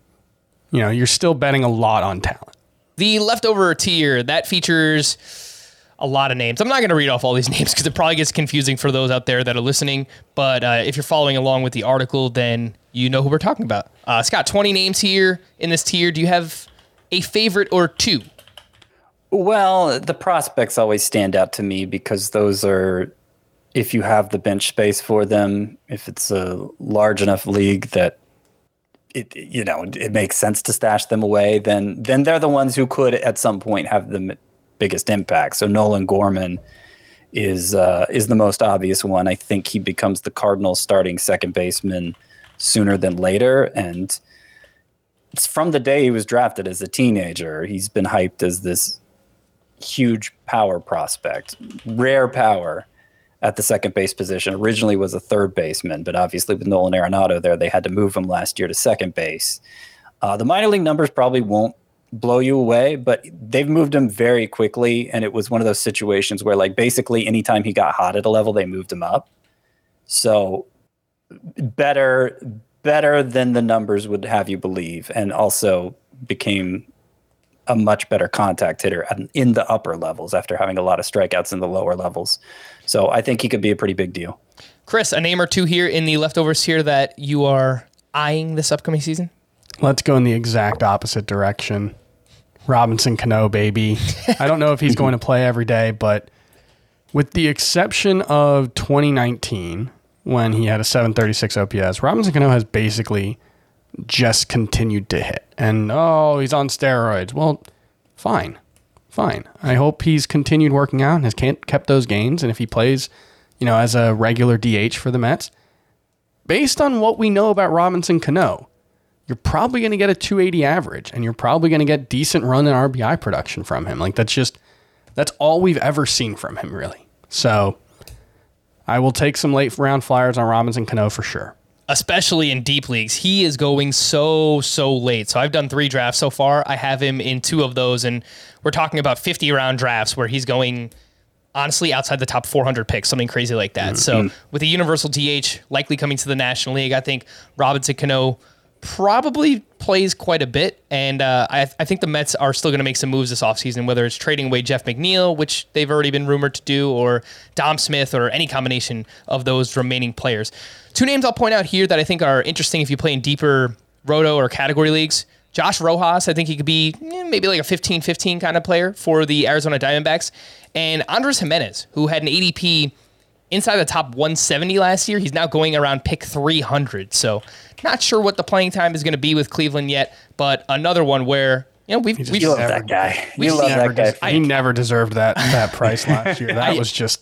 You're still betting a lot on talent. The leftover tier, that features a lot of names. I'm not going to read off all these names because it probably gets confusing for those out there that are listening. But if you're following along with the article, then you know who we're talking about. Scott, 20 names here in this tier. Do you have a favorite or two? Well, the prospects always stand out to me because those are, if you have the bench space for them, if it's a large enough league that it makes sense to stash them away, then they're the ones who could at some point have the biggest impact. So Nolan Gorman is the most obvious one. I think he becomes the Cardinals' starting second baseman sooner than later, and it's from the day he was drafted as a teenager. He's been hyped as this huge power prospect, rare power at the second base position. Originally was a third baseman, but obviously with Nolan Arenado there, they had to move him last year to second base. The minor league numbers probably won't blow you away, but they've moved him very quickly, and it was one of those situations where basically anytime he got hot at a level, they moved him up. So better than the numbers would have you believe, and also became a much better contact hitter in the upper levels after having a lot of strikeouts in the lower levels. So I think he could be a pretty big deal. Chris, a name or two here in the leftovers here that you are eyeing this upcoming season? Let's go in the exact opposite direction. Robinson Cano, baby. I don't know if he's going to play every day, but with the exception of 2019, when he had a 736 OPS, Robinson Cano has basically just continued to hit. And, he's on steroids. Well, fine. I hope he's continued working out and has kept those gains. And if he plays, as a regular DH for the Mets, based on what we know about Robinson Cano, you're probably going to get a 280 average, and you're probably going to get decent run and RBI production from him. That's all we've ever seen from him, really. So I will take some late round flyers on Robinson Cano for sure. Especially in deep leagues. He is going so late. So I've done 3 drafts so far. I have him in 2 of those, and we're talking about 50-round drafts where he's going, honestly, outside the top 400 picks, something crazy like that. Mm-hmm. So with a universal DH likely coming to the National League, I think Robinson Cano probably plays quite a bit, and I think the Mets are still going to make some moves this offseason, whether it's trading away Jeff McNeil, which they've already been rumored to do, or Dom Smith, or any combination of those remaining players. Two names I'll point out here that I think are interesting if you play in deeper roto or category leagues. Josh Rojas, I think he could be maybe like a 15-15 kind of player for the Arizona Diamondbacks. And Andres Jimenez, who had an ADP inside the top 170 last year. He's now going around pick 300. So not sure what the playing time is going to be with Cleveland yet, but another one where you love that guy. You love that guy. He never deserved that price last year. That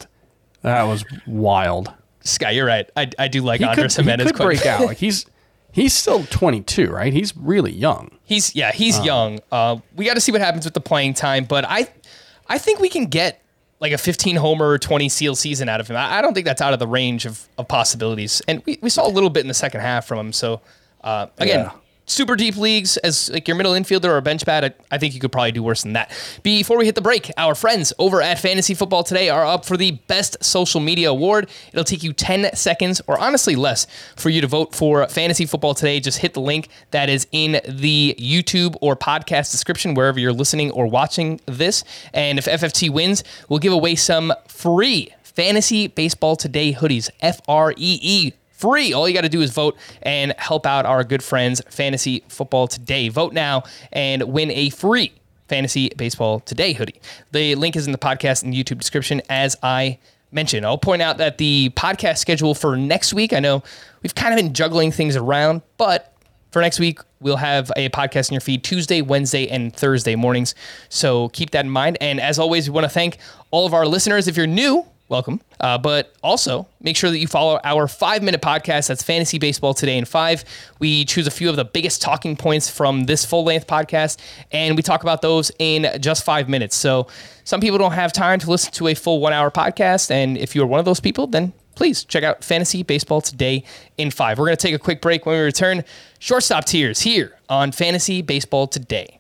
was wild. Sky, you're right. I do like Andres Jimenez. He could break out. Like he's still 22, right? He's really young. He's young. We got to see what happens with the playing time, but I think we can get like a 15 homer, 20 steal season out of him. I don't think that's out of the range of possibilities. And we saw a little bit in the second half from him. So again, super deep leagues as like your middle infielder or bench bat, I think you could probably do worse than that. Before we hit the break, our friends over at Fantasy Football Today are up for the Best Social Media Award. It'll take you 10 seconds, or honestly less, for you to vote for Fantasy Football Today. Just hit the link that is in the YouTube or podcast description, wherever you're listening or watching this. And if FFT wins, we'll give away some free Fantasy Baseball Today hoodies, FREE. Free. All you got to do is vote and help out our good friends Fantasy Football Today. Vote now and win a free Fantasy Baseball Today hoodie. The link is in the podcast and YouTube description, as I mentioned. I'll point out that the podcast schedule for next week, I know we've kind of been juggling things around, but for next week, we'll have a podcast in your feed Tuesday, Wednesday, and Thursday mornings. So keep that in mind. And as always, we want to thank all of our listeners. If you're new, welcome. But also make sure that you follow our 5-minute podcast. That's Fantasy Baseball Today in 5. We choose a few of the biggest talking points from this full-length podcast, and we talk about those in just 5 minutes. So some people don't have time to listen to a full 1-hour podcast, and if you're one of those people, then please check out Fantasy Baseball Today in 5. We're going to take a quick break. When we return, shortstop tiers here on Fantasy Baseball Today.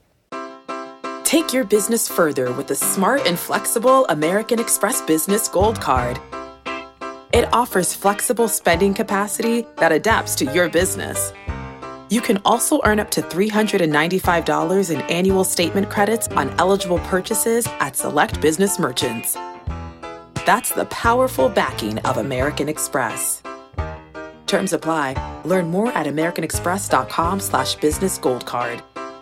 Take your business further with the smart and flexible American Express Business Gold Card. It offers flexible spending capacity that adapts to your business. You can also earn up to $395 in annual statement credits on eligible purchases at select business merchants. That's the powerful backing of American Express. Terms apply. Learn more at americanexpress.com/business gold card.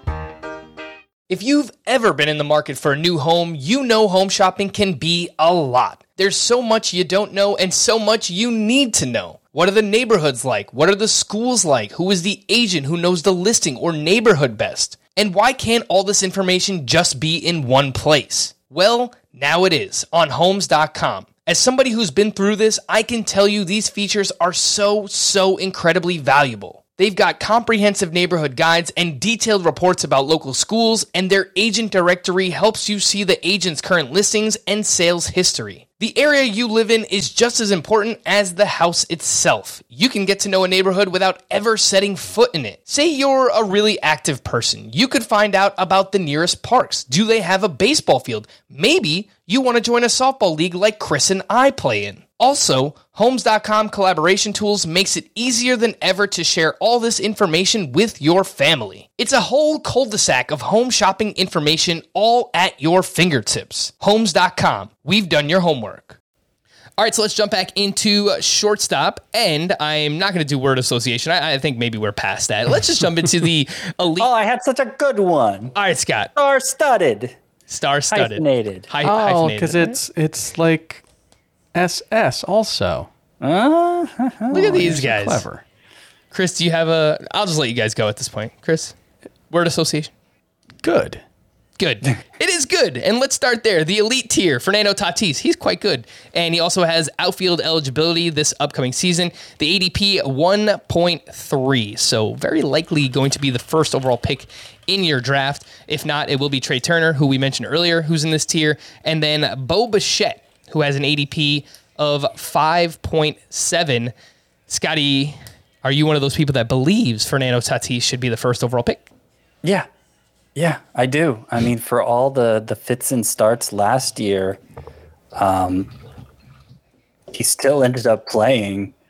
If you've ever been in the market for a new home, you know home shopping can be a lot. There's so much you don't know and so much you need to know. What are the neighborhoods like? What are the schools like? Who is the agent who knows the listing or neighborhood best? And why can't all this information just be in one place? Well, now it is on Homes.com. As somebody who's been through this, I can tell you these features are so incredibly valuable. They've got comprehensive neighborhood guides and detailed reports about local schools, and their agent directory helps you see the agent's current listings and sales history. The area you live in is just as important as the house itself. You can get to know a neighborhood without ever setting foot in it. Say you're a really active person. You could find out about the nearest parks. Do they have a baseball field? Maybe you want to join a softball league like Chris and I play in. Also, Homes.com collaboration tools makes it easier than ever to share all this information with your family. It's a whole cul-de-sac of home shopping information all at your fingertips. Homes.com. We've done your homework. All right, so let's jump back into shortstop, and I'm not going to do word association. I think maybe we're past that. Let's just jump into the elite. Oh, I had such a good one. All right, Scott. Star-studded. Star-studded. Hyphenated. Because it's like SS also. Look at these guys. Clever. Chris, do you have a... I'll just let you guys go at this point. Chris, word association? Good. It is good. And let's start there. The elite tier, Fernando Tatis. He's quite good. And he also has outfield eligibility this upcoming season. The ADP 1.3. So very likely going to be the first overall pick in your draft. If not, it will be Trey Turner, who we mentioned earlier, who's in this tier. And then Bo Bichette, who has an ADP of 5.7. Scotty, are you one of those people that believes Fernando Tatis should be the first overall pick? Yeah, I do. I mean, for all the fits and starts last year, he still ended up playing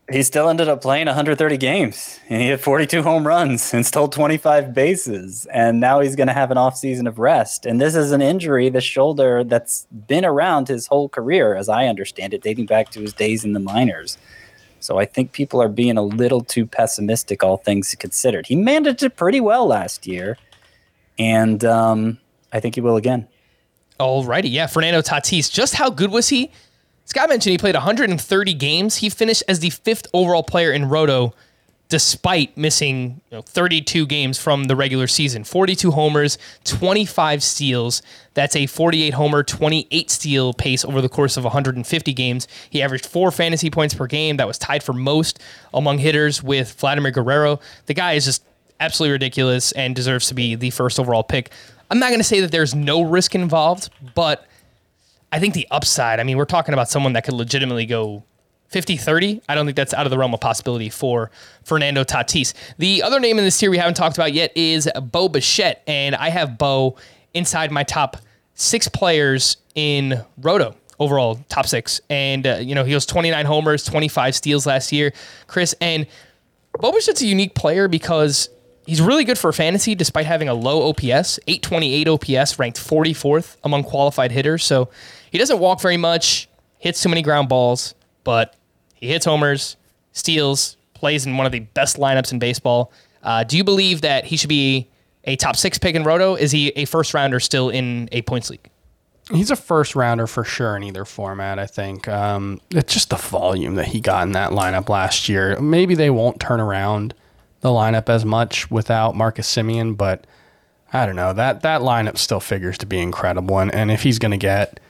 He still ended up playing 130 games, and he hit 42 home runs and stole 25 bases. And now he's going to have an offseason of rest. And this is an injury, the shoulder, that's been around his whole career, as I understand it, dating back to his days in the minors. So I think people are being a little too pessimistic, all things considered. He managed it pretty well last year, and I think he will again. Alrighty, yeah, Fernando Tatis. Just how good was he? Scott mentioned he played 130 games. He finished as the 5th overall player in Roto, despite missing 32 games from the regular season. 42 homers, 25 steals. That's a 48 homer, 28 steal pace over the course of 150 games. He averaged 4 fantasy points per game. That was tied for most among hitters with Vladimir Guerrero. The guy is just absolutely ridiculous and deserves to be the 1st overall pick. I'm not going to say that there's no risk involved, but I think the upside, I mean, we're talking about someone that could legitimately go 50-30. I don't think that's out of the realm of possibility for Fernando Tatis. The other name in this tier we haven't talked about yet is Bo Bichette, and I have Bo inside my top 6 players in Roto, overall top 6. And, he was 29 homers, 25 steals last year, Chris. And Bo Bichette's a unique player because he's really good for fantasy despite having a low OPS, 828 OPS, ranked 44th among qualified hitters. So he doesn't walk very much, hits too many ground balls, but he hits homers, steals, plays in one of the best lineups in baseball. Do you believe that he should be a top 6 pick in Roto? Is he a first rounder still in a points league? He's a first rounder for sure in either format, I think. It's just the volume that he got in that lineup last year. Maybe they won't turn around the lineup as much without Marcus Semien, but I don't know. That lineup still figures to be incredible. And if he's going to get,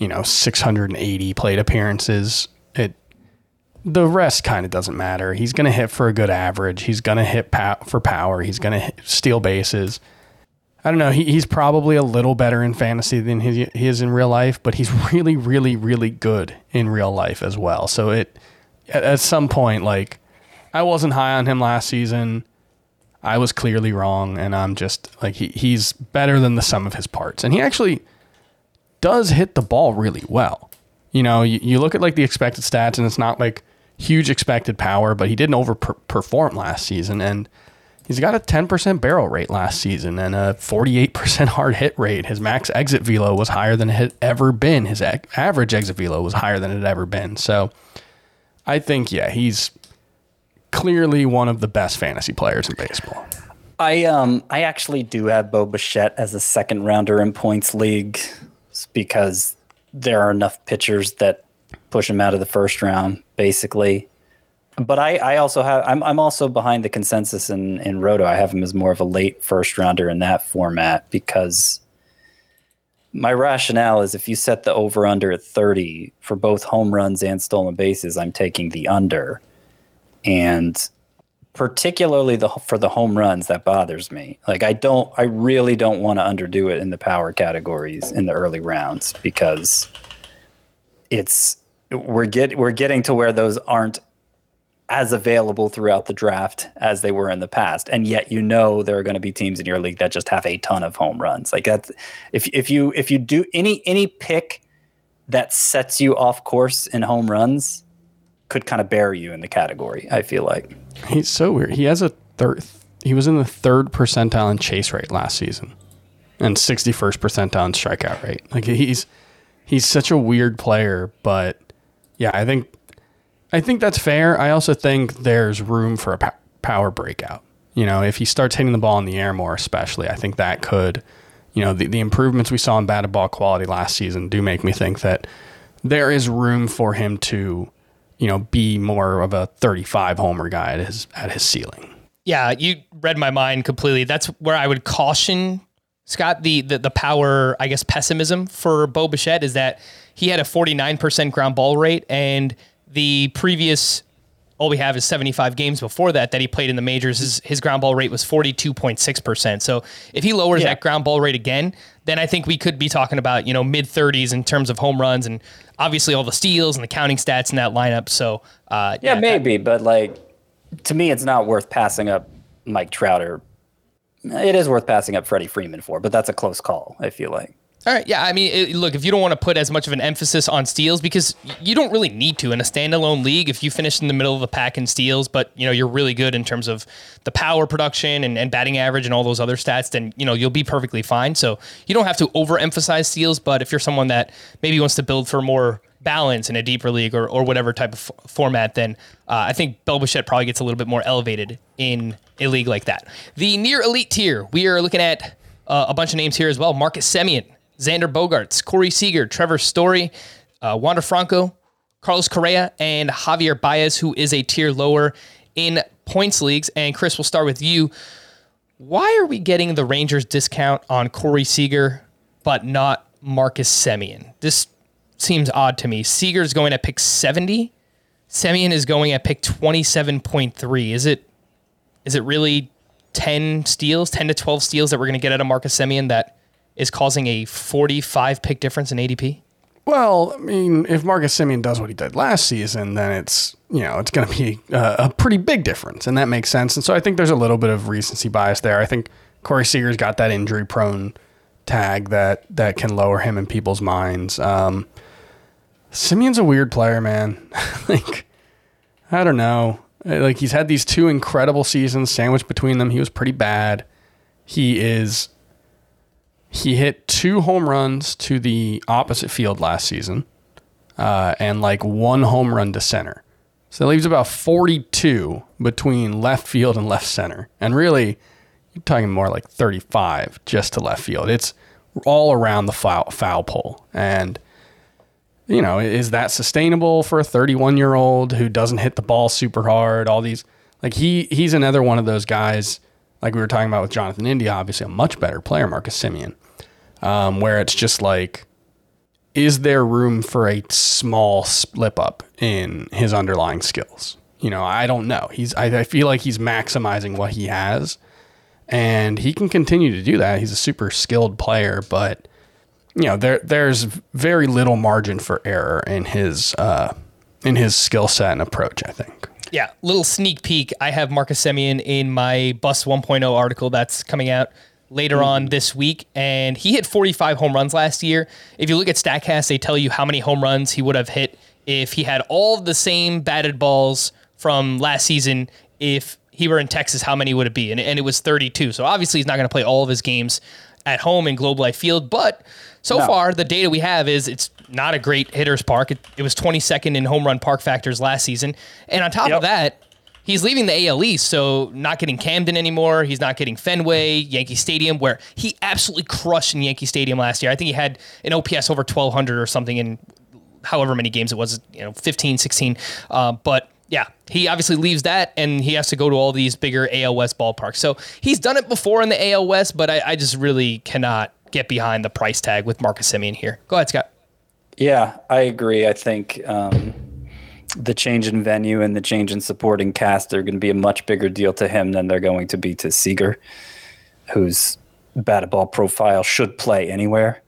680 plate appearances, the rest kind of doesn't matter. He's going to hit for a good average. He's going to hit for power. He's going to steal bases. I don't know. He's probably a little better in fantasy than he is in real life, but he's really, really, really good in real life as well. So at some point, I wasn't high on him last season. I was clearly wrong, and I'm just he's better than the sum of his parts. And he actually does hit the ball really well. You look at the expected stats, and it's not huge expected power, but he didn't overperform last season, and he's got a 10% barrel rate last season and a 48% hard hit rate. His max exit velo was higher than it had ever been. His average exit velo was higher than it had ever been. So I think, he's clearly one of the best fantasy players in baseball. I actually do have Bo Bichette as a 2nd rounder in points league because there are enough pitchers that push him out of the 1st round, basically. But I also have I'm also behind the consensus in Roto. I have him as more of a late 1st rounder in that format because my rationale is if you set the over under at 30 for both home runs and stolen bases, I'm taking the under. And particularly for the home runs, that bothers me. I really don't want to underdo it in the power categories in the early rounds because we're getting to where those aren't as available throughout the draft as they were in the past. And yet, there are going to be teams in your league that just have a ton of home runs. That's, if you do any pick that sets you off course in home runs could kind of bury you in the category, I feel like. He's so weird. He has he was in the 3rd percentile in chase rate last season and 61st percentile in strikeout rate. He's such a weird player, but yeah, I think that's fair. I also think there's room for a power breakout. If he starts hitting the ball in the air more, especially, I think that could, the improvements we saw in batted ball quality last season do make me think that there is room for him to, be more of a 35 homer guy at his ceiling. Yeah, you read my mind completely. That's where I would caution Scott, the power, I guess, pessimism for Bo Bichette is that he had a 49% ground ball rate, and the previous, all we have is 75 games before that he played in the majors. His ground ball rate was 42.6%. So if he lowers that ground ball rate again, then I think we could be talking about, mid-30s in terms of home runs and obviously all the steals and the counting stats in that lineup. So maybe, but to me, it's not worth passing up Mike Trout. It is worth passing up Freddie Freeman for, but that's a close call, I feel like. All right. Yeah. I mean, look, if you don't want to put as much of an emphasis on steals, because you don't really need to in a standalone league, if you finish in the middle of the pack in steals, but you're really good in terms of the power production and batting average and all those other stats, then, you'll be perfectly fine. So you don't have to overemphasize steals, but if you're someone that maybe wants to build for more balance in a deeper league or whatever type of format, then I think Bo Bichette probably gets a little bit more elevated in a league like that. The near elite tier, we are looking at a bunch of names here as well. Marcus Semien, Xander Bogaerts, Corey Seager, Trevor Story, Wander Franco, Carlos Correa, and Javier Baez, who is a tier lower in points leagues. And Chris, we'll start with you. Why are we getting the Rangers discount on Corey Seager, but not Marcus Semien? This seems odd to me. Seager's going at pick 70. Semien is going at pick 27.3. Is it really 10 to 12 steals that we're going to get out of Marcus Semien that is causing a 45 pick difference in ADP? Well, I mean, if Marcus Semien does what he did last season, then it's going to be a pretty big difference, and that makes sense. And so I think there's a little bit of recency bias there. I think Corey Seager's got that injury-prone tag that can lower him in people's minds. Semien's a weird player, man. I don't know. He's had these 2 incredible seasons sandwiched between them. He was pretty bad. He hit 2 home runs to the opposite field last season, and 1 home run to center. So that leaves about 42 between left field and left center. And really, you're talking more like 35 just to left field. It's all around the foul pole. And, is that sustainable for a 31-year-old who doesn't hit the ball super hard? All these, he's another one of those guys, like we were talking about with Jonathan India, obviously a much better player, Marcus Semien, where it's just is there room for a small slip up in his underlying skills? I don't know. I feel like he's maximizing what he has, and he can continue to do that. He's a super skilled player, but there's very little margin for error in his skill set and approach, I think. Yeah, little sneak peek. I have Marcus Semien in my Bust 1.0 article that's coming out later on this week, and he hit 45 home runs last year. If you look at StatCast, they tell you how many home runs he would have hit if he had all the same batted balls from last season. If he were in Texas, how many would it be? And it was 32. So obviously he's not going to play all of his games at home in Globe Life Field, but so far the data we have is it's not a great hitter's park. It was 22nd in home run park factors last season. And on top of that, he's leaving the AL East, so not getting Camden anymore. He's not getting Fenway, Yankee Stadium, where he absolutely crushed in Yankee Stadium last year. I think he had an OPS over 1,200 or something in however many games it was, 15, 16. But yeah, he obviously leaves that, and he has to go to all these bigger AL West ballparks. So he's done it before in the AL West, but I just really cannot get behind the price tag with Marcus Semien here. Go ahead, Scott. Yeah, I agree. I think the change in venue and the change in supporting cast are going to be a much bigger deal to him than they're going to be to Seager, whose batted ball profile should play anywhere.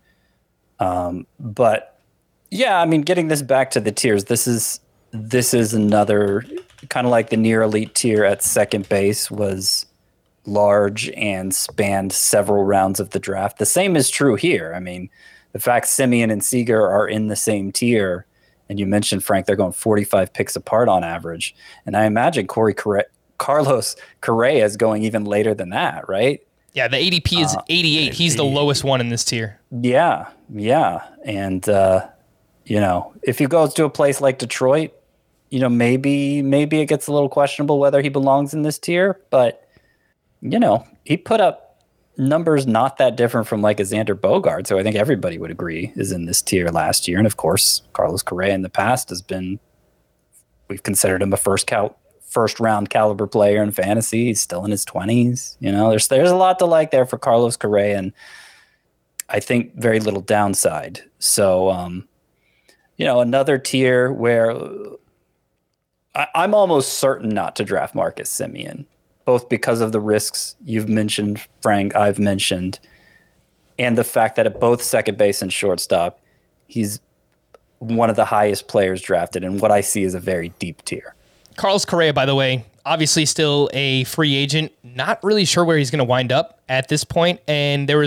But yeah, I mean, getting this back to the tiers, this is another kind of like the near elite tier at second base was large and spanned several rounds of the draft. The same is true here. I mean, the fact Semien and Seager are in the same tier, and you mentioned, Frank, they're going 45 picks apart on average. And I imagine Carlos Correa is going even later than that, right? Yeah, the ADP is 88. He's the lowest one in this tier. Yeah. And, if he goes to a place like Detroit, maybe it gets a little questionable whether he belongs in this tier. But, he put up numbers not that different from like a Xander Bogaerts, who I think everybody would agree is in this tier last year. And of course, Carlos Correa in the past we've considered him a first round caliber player in fantasy. He's still in his 20s. There's a lot to like there for Carlos Correa, and I think very little downside. So, another tier where I'm almost certain not to draft Marcus Semien, both because of the risks you've mentioned, Frank, I've mentioned, and the fact that at both second base and shortstop, he's one of the highest players drafted in what I see as a very deep tier. Carlos Correa, by the way, obviously still a free agent. Not really sure where he's going to wind up at this point. And there was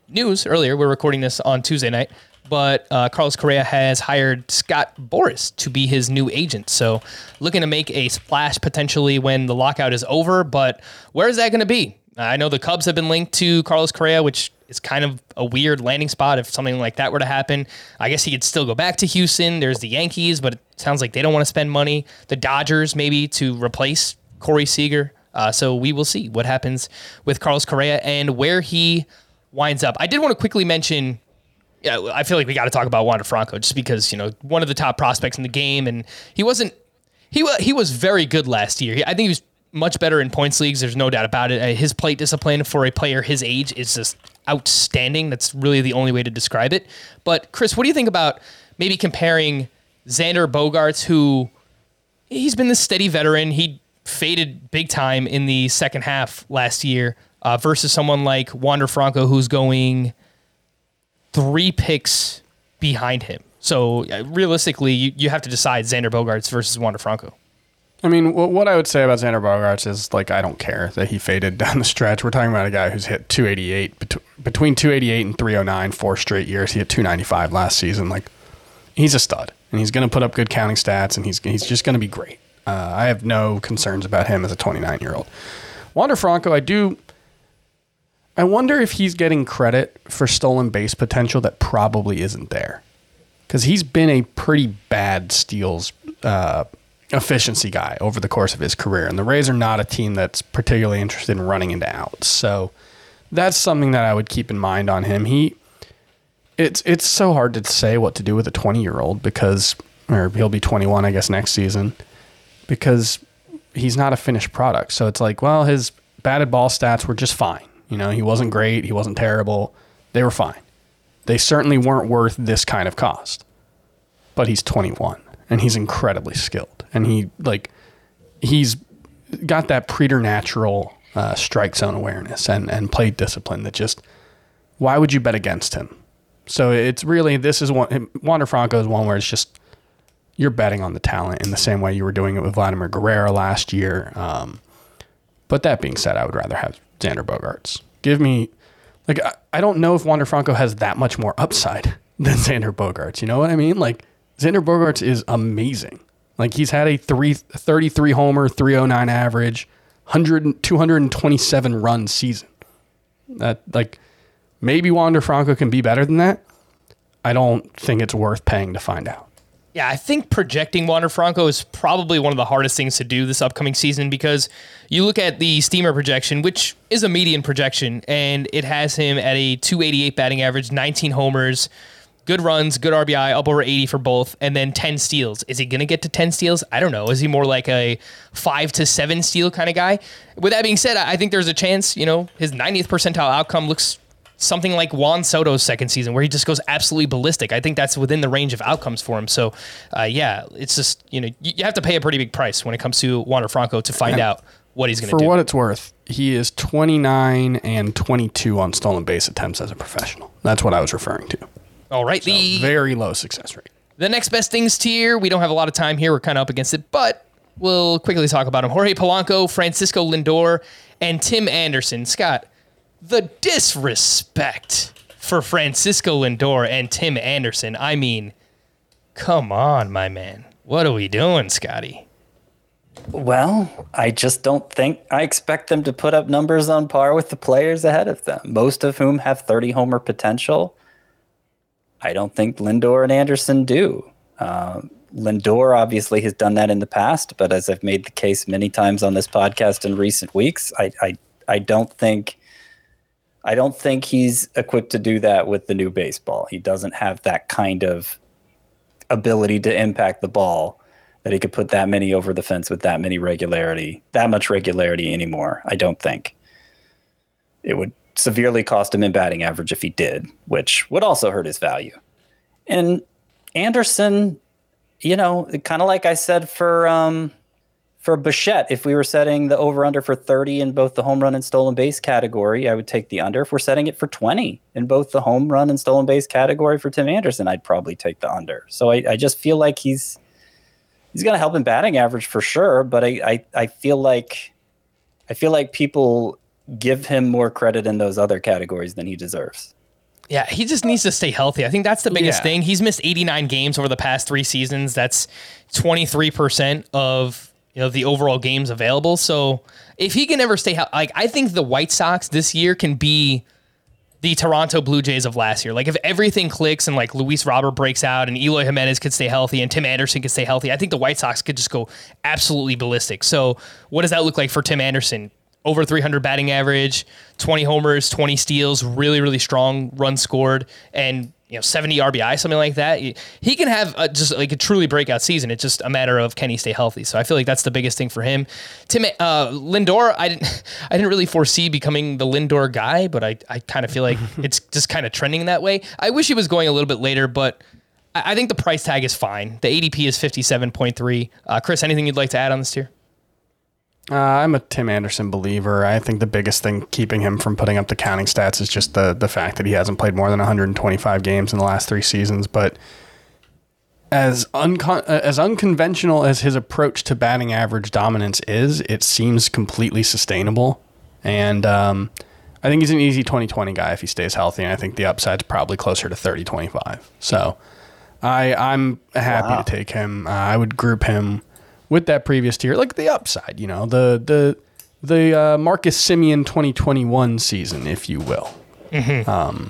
news earlier. We're recording this on Tuesday night, but Carlos Correa has hired Scott Boras to be his new agent. So looking to make a splash potentially when the lockout is over, but where is that going to be? I know the Cubs have been linked to Carlos Correa, which is kind of a weird landing spot if something like that were to happen. I guess he could still go back to Houston. There's the Yankees, but it sounds like they don't want to spend money. The Dodgers maybe to replace Corey Seager. So we will see what happens with Carlos Correa and where he winds up. I did want to quickly mention, I feel like we got to talk about Wander Franco just because, one of the top prospects in the game, and he was very good last year. I think he was much better in points leagues. There's no doubt about it. His plate discipline for a player his age is just outstanding. That's really the only way to describe it. But Chris, what do you think about maybe comparing Xander Bogaerts, who he's been this steady veteran. He faded big time in the second half last year versus someone like Wander Franco, who's going 3 picks behind him. So realistically, you have to decide Xander Bogaerts versus Wander Franco. I mean, what I would say about Xander Bogaerts is, I don't care that he faded down the stretch. We're talking about a guy who's hit 288, between 288 and 309, 4 straight years. He hit 295 last season. He's a stud, and he's going to put up good counting stats, and he's just going to be great. I have no concerns about him as a 29-year-old. Wander Franco, I wonder if he's getting credit for stolen base potential that probably isn't there. Because he's been a pretty bad steals efficiency guy over the course of his career. And the Rays are not a team that's particularly interested in running into outs. So that's something that I would keep in mind on him. It's so hard to say what to do with a 20-year-old or he'll be 21, I guess, next season, because he's not a finished product. So it's his batted ball stats were just fine. He wasn't great. He wasn't terrible. They were fine. They certainly weren't worth this kind of cost. But he's 21, and he's incredibly skilled. And he's got that preternatural strike zone awareness and plate discipline that just, why would you bet against him? So it's really, Wander Franco is one where it's just, you're betting on the talent in the same way you were doing it with Vladimir Guerrero last year. But that being said, I would rather have Xander Bogaerts. Give me, I don't know if Wander Franco has that much more upside than Xander Bogaerts. You know what I mean? Xander Bogaerts is amazing. He's had a 33 homer, 309 average, 227 run season. That maybe Wander Franco can be better than that. I don't think it's worth paying to find out. Yeah, I think projecting Wander Franco is probably one of the hardest things to do this upcoming season, because you look at the Steamer projection, which is a median projection, and it has him at a 288 batting average, 19 homers, good runs, good RBI, up over 80 for both, and then 10 steals. Is he going to get to 10 steals? I don't know. Is he more like a 5 to 7 steal kind of guy? With that being said, I think there's a chance, his 90th percentile outcome looks something like Juan Soto's second season, where he just goes absolutely ballistic. I think that's within the range of outcomes for him. So, it's just, you have to pay a pretty big price when it comes to Wander Franco to find out what he's going to do. For what it's worth, he is 29 and 22 on stolen base attempts as a professional. That's what I was referring to. All right. So very low success rate. The next best things tier, we don't have a lot of time here. We're kind of up against it, but we'll quickly talk about him. Jorge Polanco, Francisco Lindor, and Tim Anderson. Scott, the disrespect for Francisco Lindor and Tim Anderson. I mean, come on, my man. What are we doing, Scotty? Well, I just don't think I expect them to put up numbers on par with the players ahead of them, most of whom have 30 homer potential. I don't think Lindor and Anderson do. Lindor obviously has done that in the past, but as I've made the case many times on this podcast in recent weeks, I don't think he's equipped to do that with the new baseball. He doesn't have that kind of ability to impact the ball, that he could put that many over the fence with that much regularity anymore. I don't think. It would severely cost him in batting average if he did, which would also hurt his value. And Anderson, kind of like I said for Bichette, if we were setting the over-under for 30 in both the home run and stolen base category, I would take the under. If we're setting it for 20 in both the home run and stolen base category for Tim Anderson, I'd probably take the under. So I just feel like he's going to help in batting average for sure, but I feel like people give him more credit in those other categories than he deserves. Yeah, he just needs to stay healthy. I think that's the biggest thing. He's missed 89 games over the past 3 seasons. That's 23% of the overall games available. So if he can ever stay healthy, I think the White Sox this year can be the Toronto Blue Jays of last year. Like, if everything clicks and Luis Robert breaks out and Eloy Jimenez could stay healthy and Tim Anderson could stay healthy, I think the White Sox could just go absolutely ballistic. So what does that look like for Tim Anderson? Over 300 batting average, 20 homers, 20 steals, really, really strong runs scored, and 70 RBI, something like that. He can have just a truly breakout season. It's just a matter of can he stay healthy. So I feel like that's the biggest thing for him. Lindor, I didn't really foresee becoming the Lindor guy, but I kind of feel like it's just kind of trending that way. I wish he was going a little bit later, but I think the price tag is fine. The ADP is 57.3. Chris, anything you'd like to add on this tier? I'm a Tim Anderson believer. I think the biggest thing keeping him from putting up the counting stats is just the fact that he hasn't played more than 125 games in the last 3 seasons. But as unconventional as his approach to batting average dominance is, it seems completely sustainable. And I think he's an easy 20-20 guy if he stays healthy. And I think the upside's probably closer to 30-25. So I'm happy to take him. I would group him with that previous tier, like the upside, the Marcus Semien 2021 season, if you will. Mm-hmm.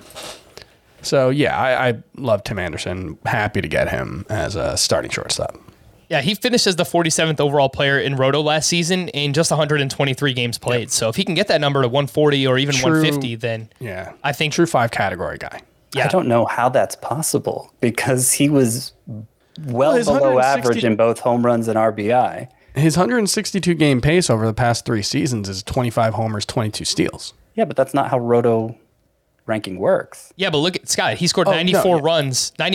So yeah, I love Tim Anderson. Happy to get him as a starting shortstop. Yeah, he finished as the 47th overall player in Roto last season in just 123 games played. Yep. So if he can get that number to 140 or even 150, then I think true 5 category guy. Yeah. I don't know how that's possible because he was well below average in both home runs and RBI. His 162 game pace over the past 3 seasons is 25 homers, 22 steals. Yeah, but that's not how Roto ranking works. Yeah, but look at Scott. He scored 94 runs in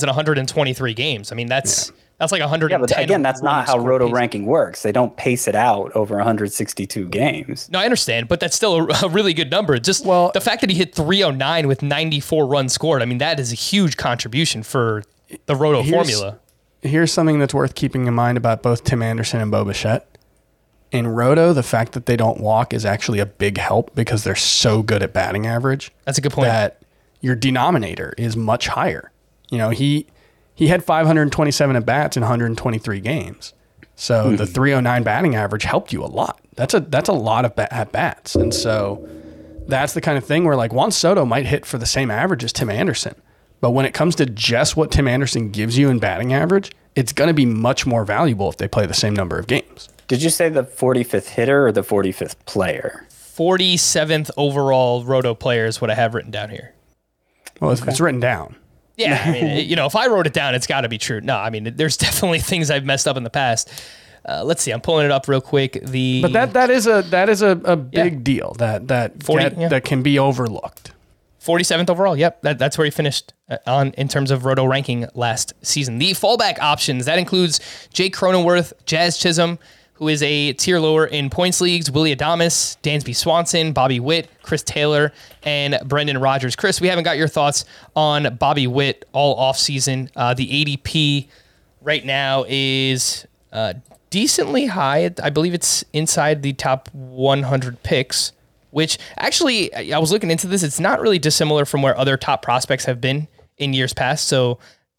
123 games. I mean, that's like 110. Yeah, but again, that's not how Roto ranking works. They don't pace it out over 162 games. No, I understand, but that's still a really good number. Just the fact that he hit 309 with 94 runs scored, I mean, that is a huge contribution for the Roto formula. Here's something that's worth keeping in mind about both Tim Anderson and Bo Bichette. In Roto, the fact that they don't walk is actually a big help because they're so good at batting average. That's a good point. That your denominator is much higher. He had 527 at bats in 123 games. So the 309 batting average helped you a lot. That's a lot of at bats. And so that's the kind of thing where Juan Soto might hit for the same average as Tim Anderson. But when it comes to just what Tim Anderson gives you in batting average, it's going to be much more valuable if they play the same number of games. Did you say the 45th hitter or the 45th player? 47th overall Roto player is what I have written down here. Well, if it's written down. Yeah, I mean, if I wrote it down, it's got to be true. No, I mean, there's definitely things I've messed up in the past. Let's see. I'm pulling it up real quick. But that is a big deal that can be overlooked. 47th overall. Yep, that's where he finished in terms of Roto ranking last season. The fallback options, that includes Jake Cronenworth, Jazz Chisholm, who is a tier lower in points leagues, Willy Adames, Dansby Swanson, Bobby Witt, Chris Taylor, and Brendan Rodgers. Chris, we haven't got your thoughts on Bobby Witt all offseason. The ADP right now is decently high. I believe it's inside the top 100 picks. Which actually, I was looking into this. It's not really dissimilar from where other top prospects have been in years past. So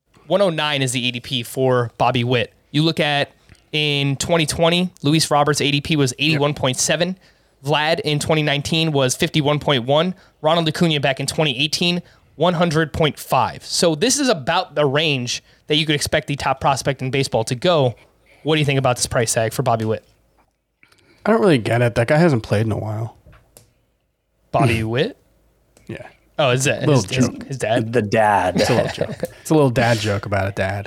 109 is the ADP for Bobby Witt. You look at in 2020, Luis Roberts' ADP was 81.7. Vlad in 2019 was 51.1. Ronald Acuna back in 2018, 100.5. So this is about the range that you could expect the top prospect in baseball to go. What do you think about this price tag for Bobby Witt? I don't really get it. That guy hasn't played in a while. Bobby Witt? Yeah. Oh, is that his dad? The dad. It's a little joke. It's a little dad joke about a dad.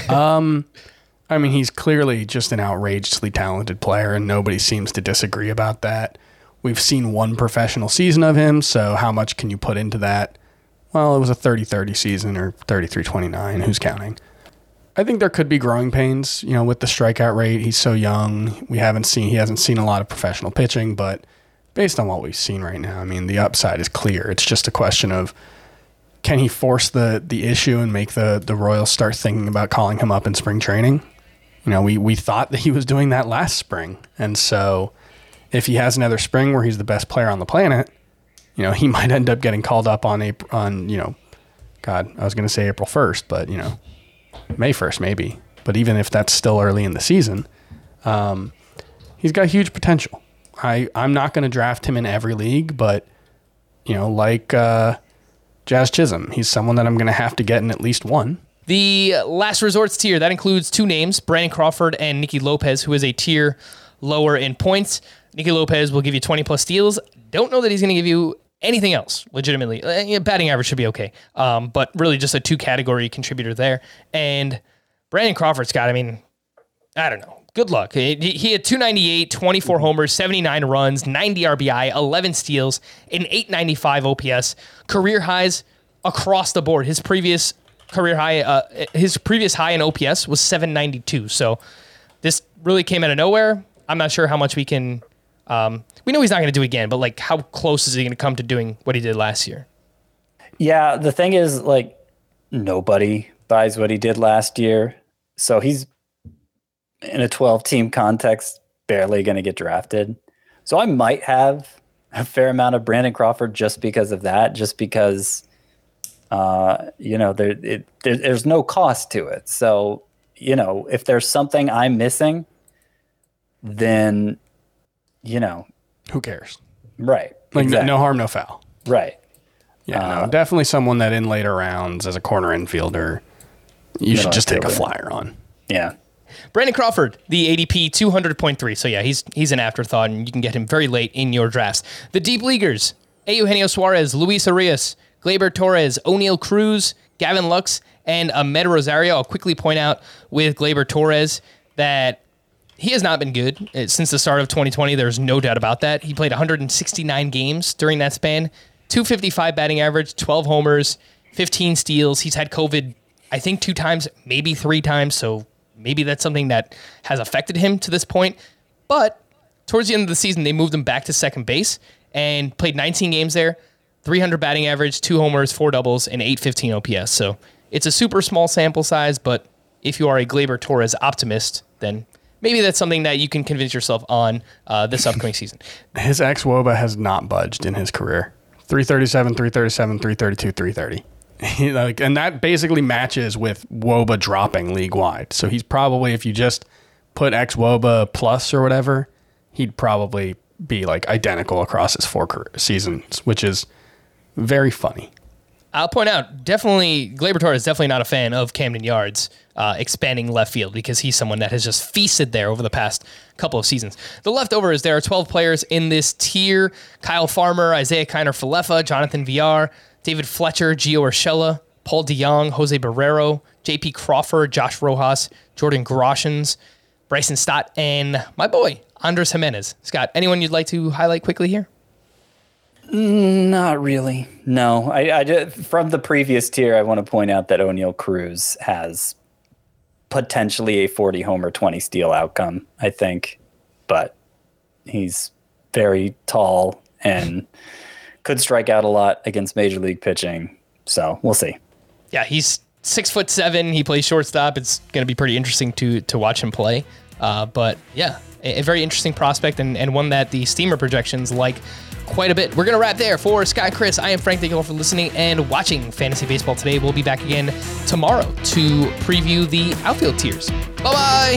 I mean, he's clearly just an outrageously talented player, and nobody seems to disagree about that. We've seen one professional season of him, so how much can you put into that? Well, it was a 30-30 season or 33-29. Who's counting? I think there could be growing pains, with the strikeout rate. He's so young. He hasn't seen a lot of professional pitching, but based on what we've seen right now, I mean, the upside is clear. It's just a question of, can he force the issue and make the Royals start thinking about calling him up in spring training? We thought that he was doing that last spring. And so if he has another spring where he's the best player on the planet, he might end up getting called up on God, I was going to say April 1st, but May 1st maybe. But even if that's still early in the season, he's got huge potential. I'm not going to draft him in every league, but like Jazz Chisholm, he's someone that I'm going to have to get in at least one. The last resorts tier, that includes 2 names, Brandon Crawford and Nicky Lopez, who is a tier lower in points. Nicky Lopez will give you 20-plus steals. Don't know that he's going to give you anything else, legitimately. Batting average should be okay, but really just a 2-category contributor there. And Brandon Crawford, Scott, I don't know. Good luck. He had 298, 24 homers, 79 runs, 90 RBI, 11 steals, an 895 OPS, career highs across the board. His previous career high, his previous high in OPS was 792. So this really came out of nowhere. I'm not sure how much we can. We know he's not going to do it again, but like, how close is he going to come to doing what he did last year? Yeah, the thing is, like, nobody buys what he did last year, so he's in a 12-team context barely going to get drafted. So I might have a fair amount of Brandon Crawford just because of that, just because there's no cost to it. So if there's something I'm missing, then who cares? Right. Like exactly. no harm, no foul. Right. Yeah, definitely someone that in later rounds as a corner infielder, you should just take a flyer on. Yeah. Brandon Crawford, the ADP 200.3. So yeah, he's an afterthought, and you can get him very late in your drafts. The deep leaguers: Eugenio Suarez, Luis Arias, Gleyber Torres, O'Neal Cruz, Gavin Lux, and Ahmed Rosario. I'll quickly point out with Gleyber Torres that he has not been good since the start of 2020. There's no doubt about that. He played 169 games during that span, 255 batting average, 12 homers, 15 steals. He's had COVID, I think 2 times, maybe 3 times. So maybe that's something that has affected him to this point. But towards the end of the season, they moved him back to second base and played 19 games there, 300 batting average, 2 homers, 4 doubles, and 815 OPS. So it's a super small sample size, but if you are a Gleyber Torres optimist, then maybe that's something that you can convince yourself on this upcoming season. His ex-WOBA has not budged in his career. 337, 337, 332, 330. And that basically matches with WOBA dropping league-wide. So he's probably, if you just put ex-WOBA plus or whatever, he'd probably be like identical across his 4 seasons, which is very funny. I'll point out, Gleyber Torres is definitely not a fan of Camden Yards expanding left field, because he's someone that has just feasted there over the past couple of seasons. The leftovers, there are 12 players in this tier: Kyle Farmer, Isaiah Kiner-Falefa, Jonathan Villar, David Fletcher, Gio Urshela, Paul DeJong, Jose Barrero, JP Crawford, Josh Rojas, Jordan Groshans, Bryson Stott, and my boy, Andres Jimenez. Scott, anyone you'd like to highlight quickly here? Not really. No. I from the previous tier, I want to point out that O'Neal Cruz has potentially a 40 homer, 20 steal outcome, I think. But he's very tall and could strike out a lot against major league pitching. So we'll see. Yeah, he's 6'7". He plays shortstop. It's going to be pretty interesting to watch him play. But yeah, a very interesting prospect, and one that the Steamer projections like quite a bit. We're going to wrap there. For Scott, Chris, I am Frank. Thank you all for listening and watching Fantasy Baseball today. We'll be back again tomorrow to preview the outfield tiers. Bye-bye.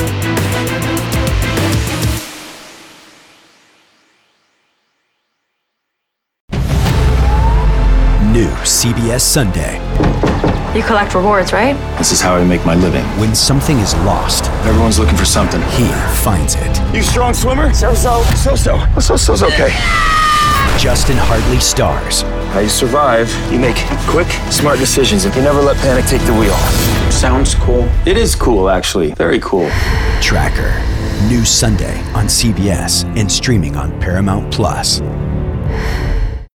New CBS Sunday. You collect rewards, right? This is how I make my living. When something is lost, everyone's looking for something. He finds it. You strong swimmer? So-so. So-so's okay. Justin Hartley stars. How you survive, you make quick, smart decisions, and you never let panic take the wheel. Sounds cool. It is cool, actually. Very cool. Tracker. New Sunday on CBS and streaming on Paramount Plus.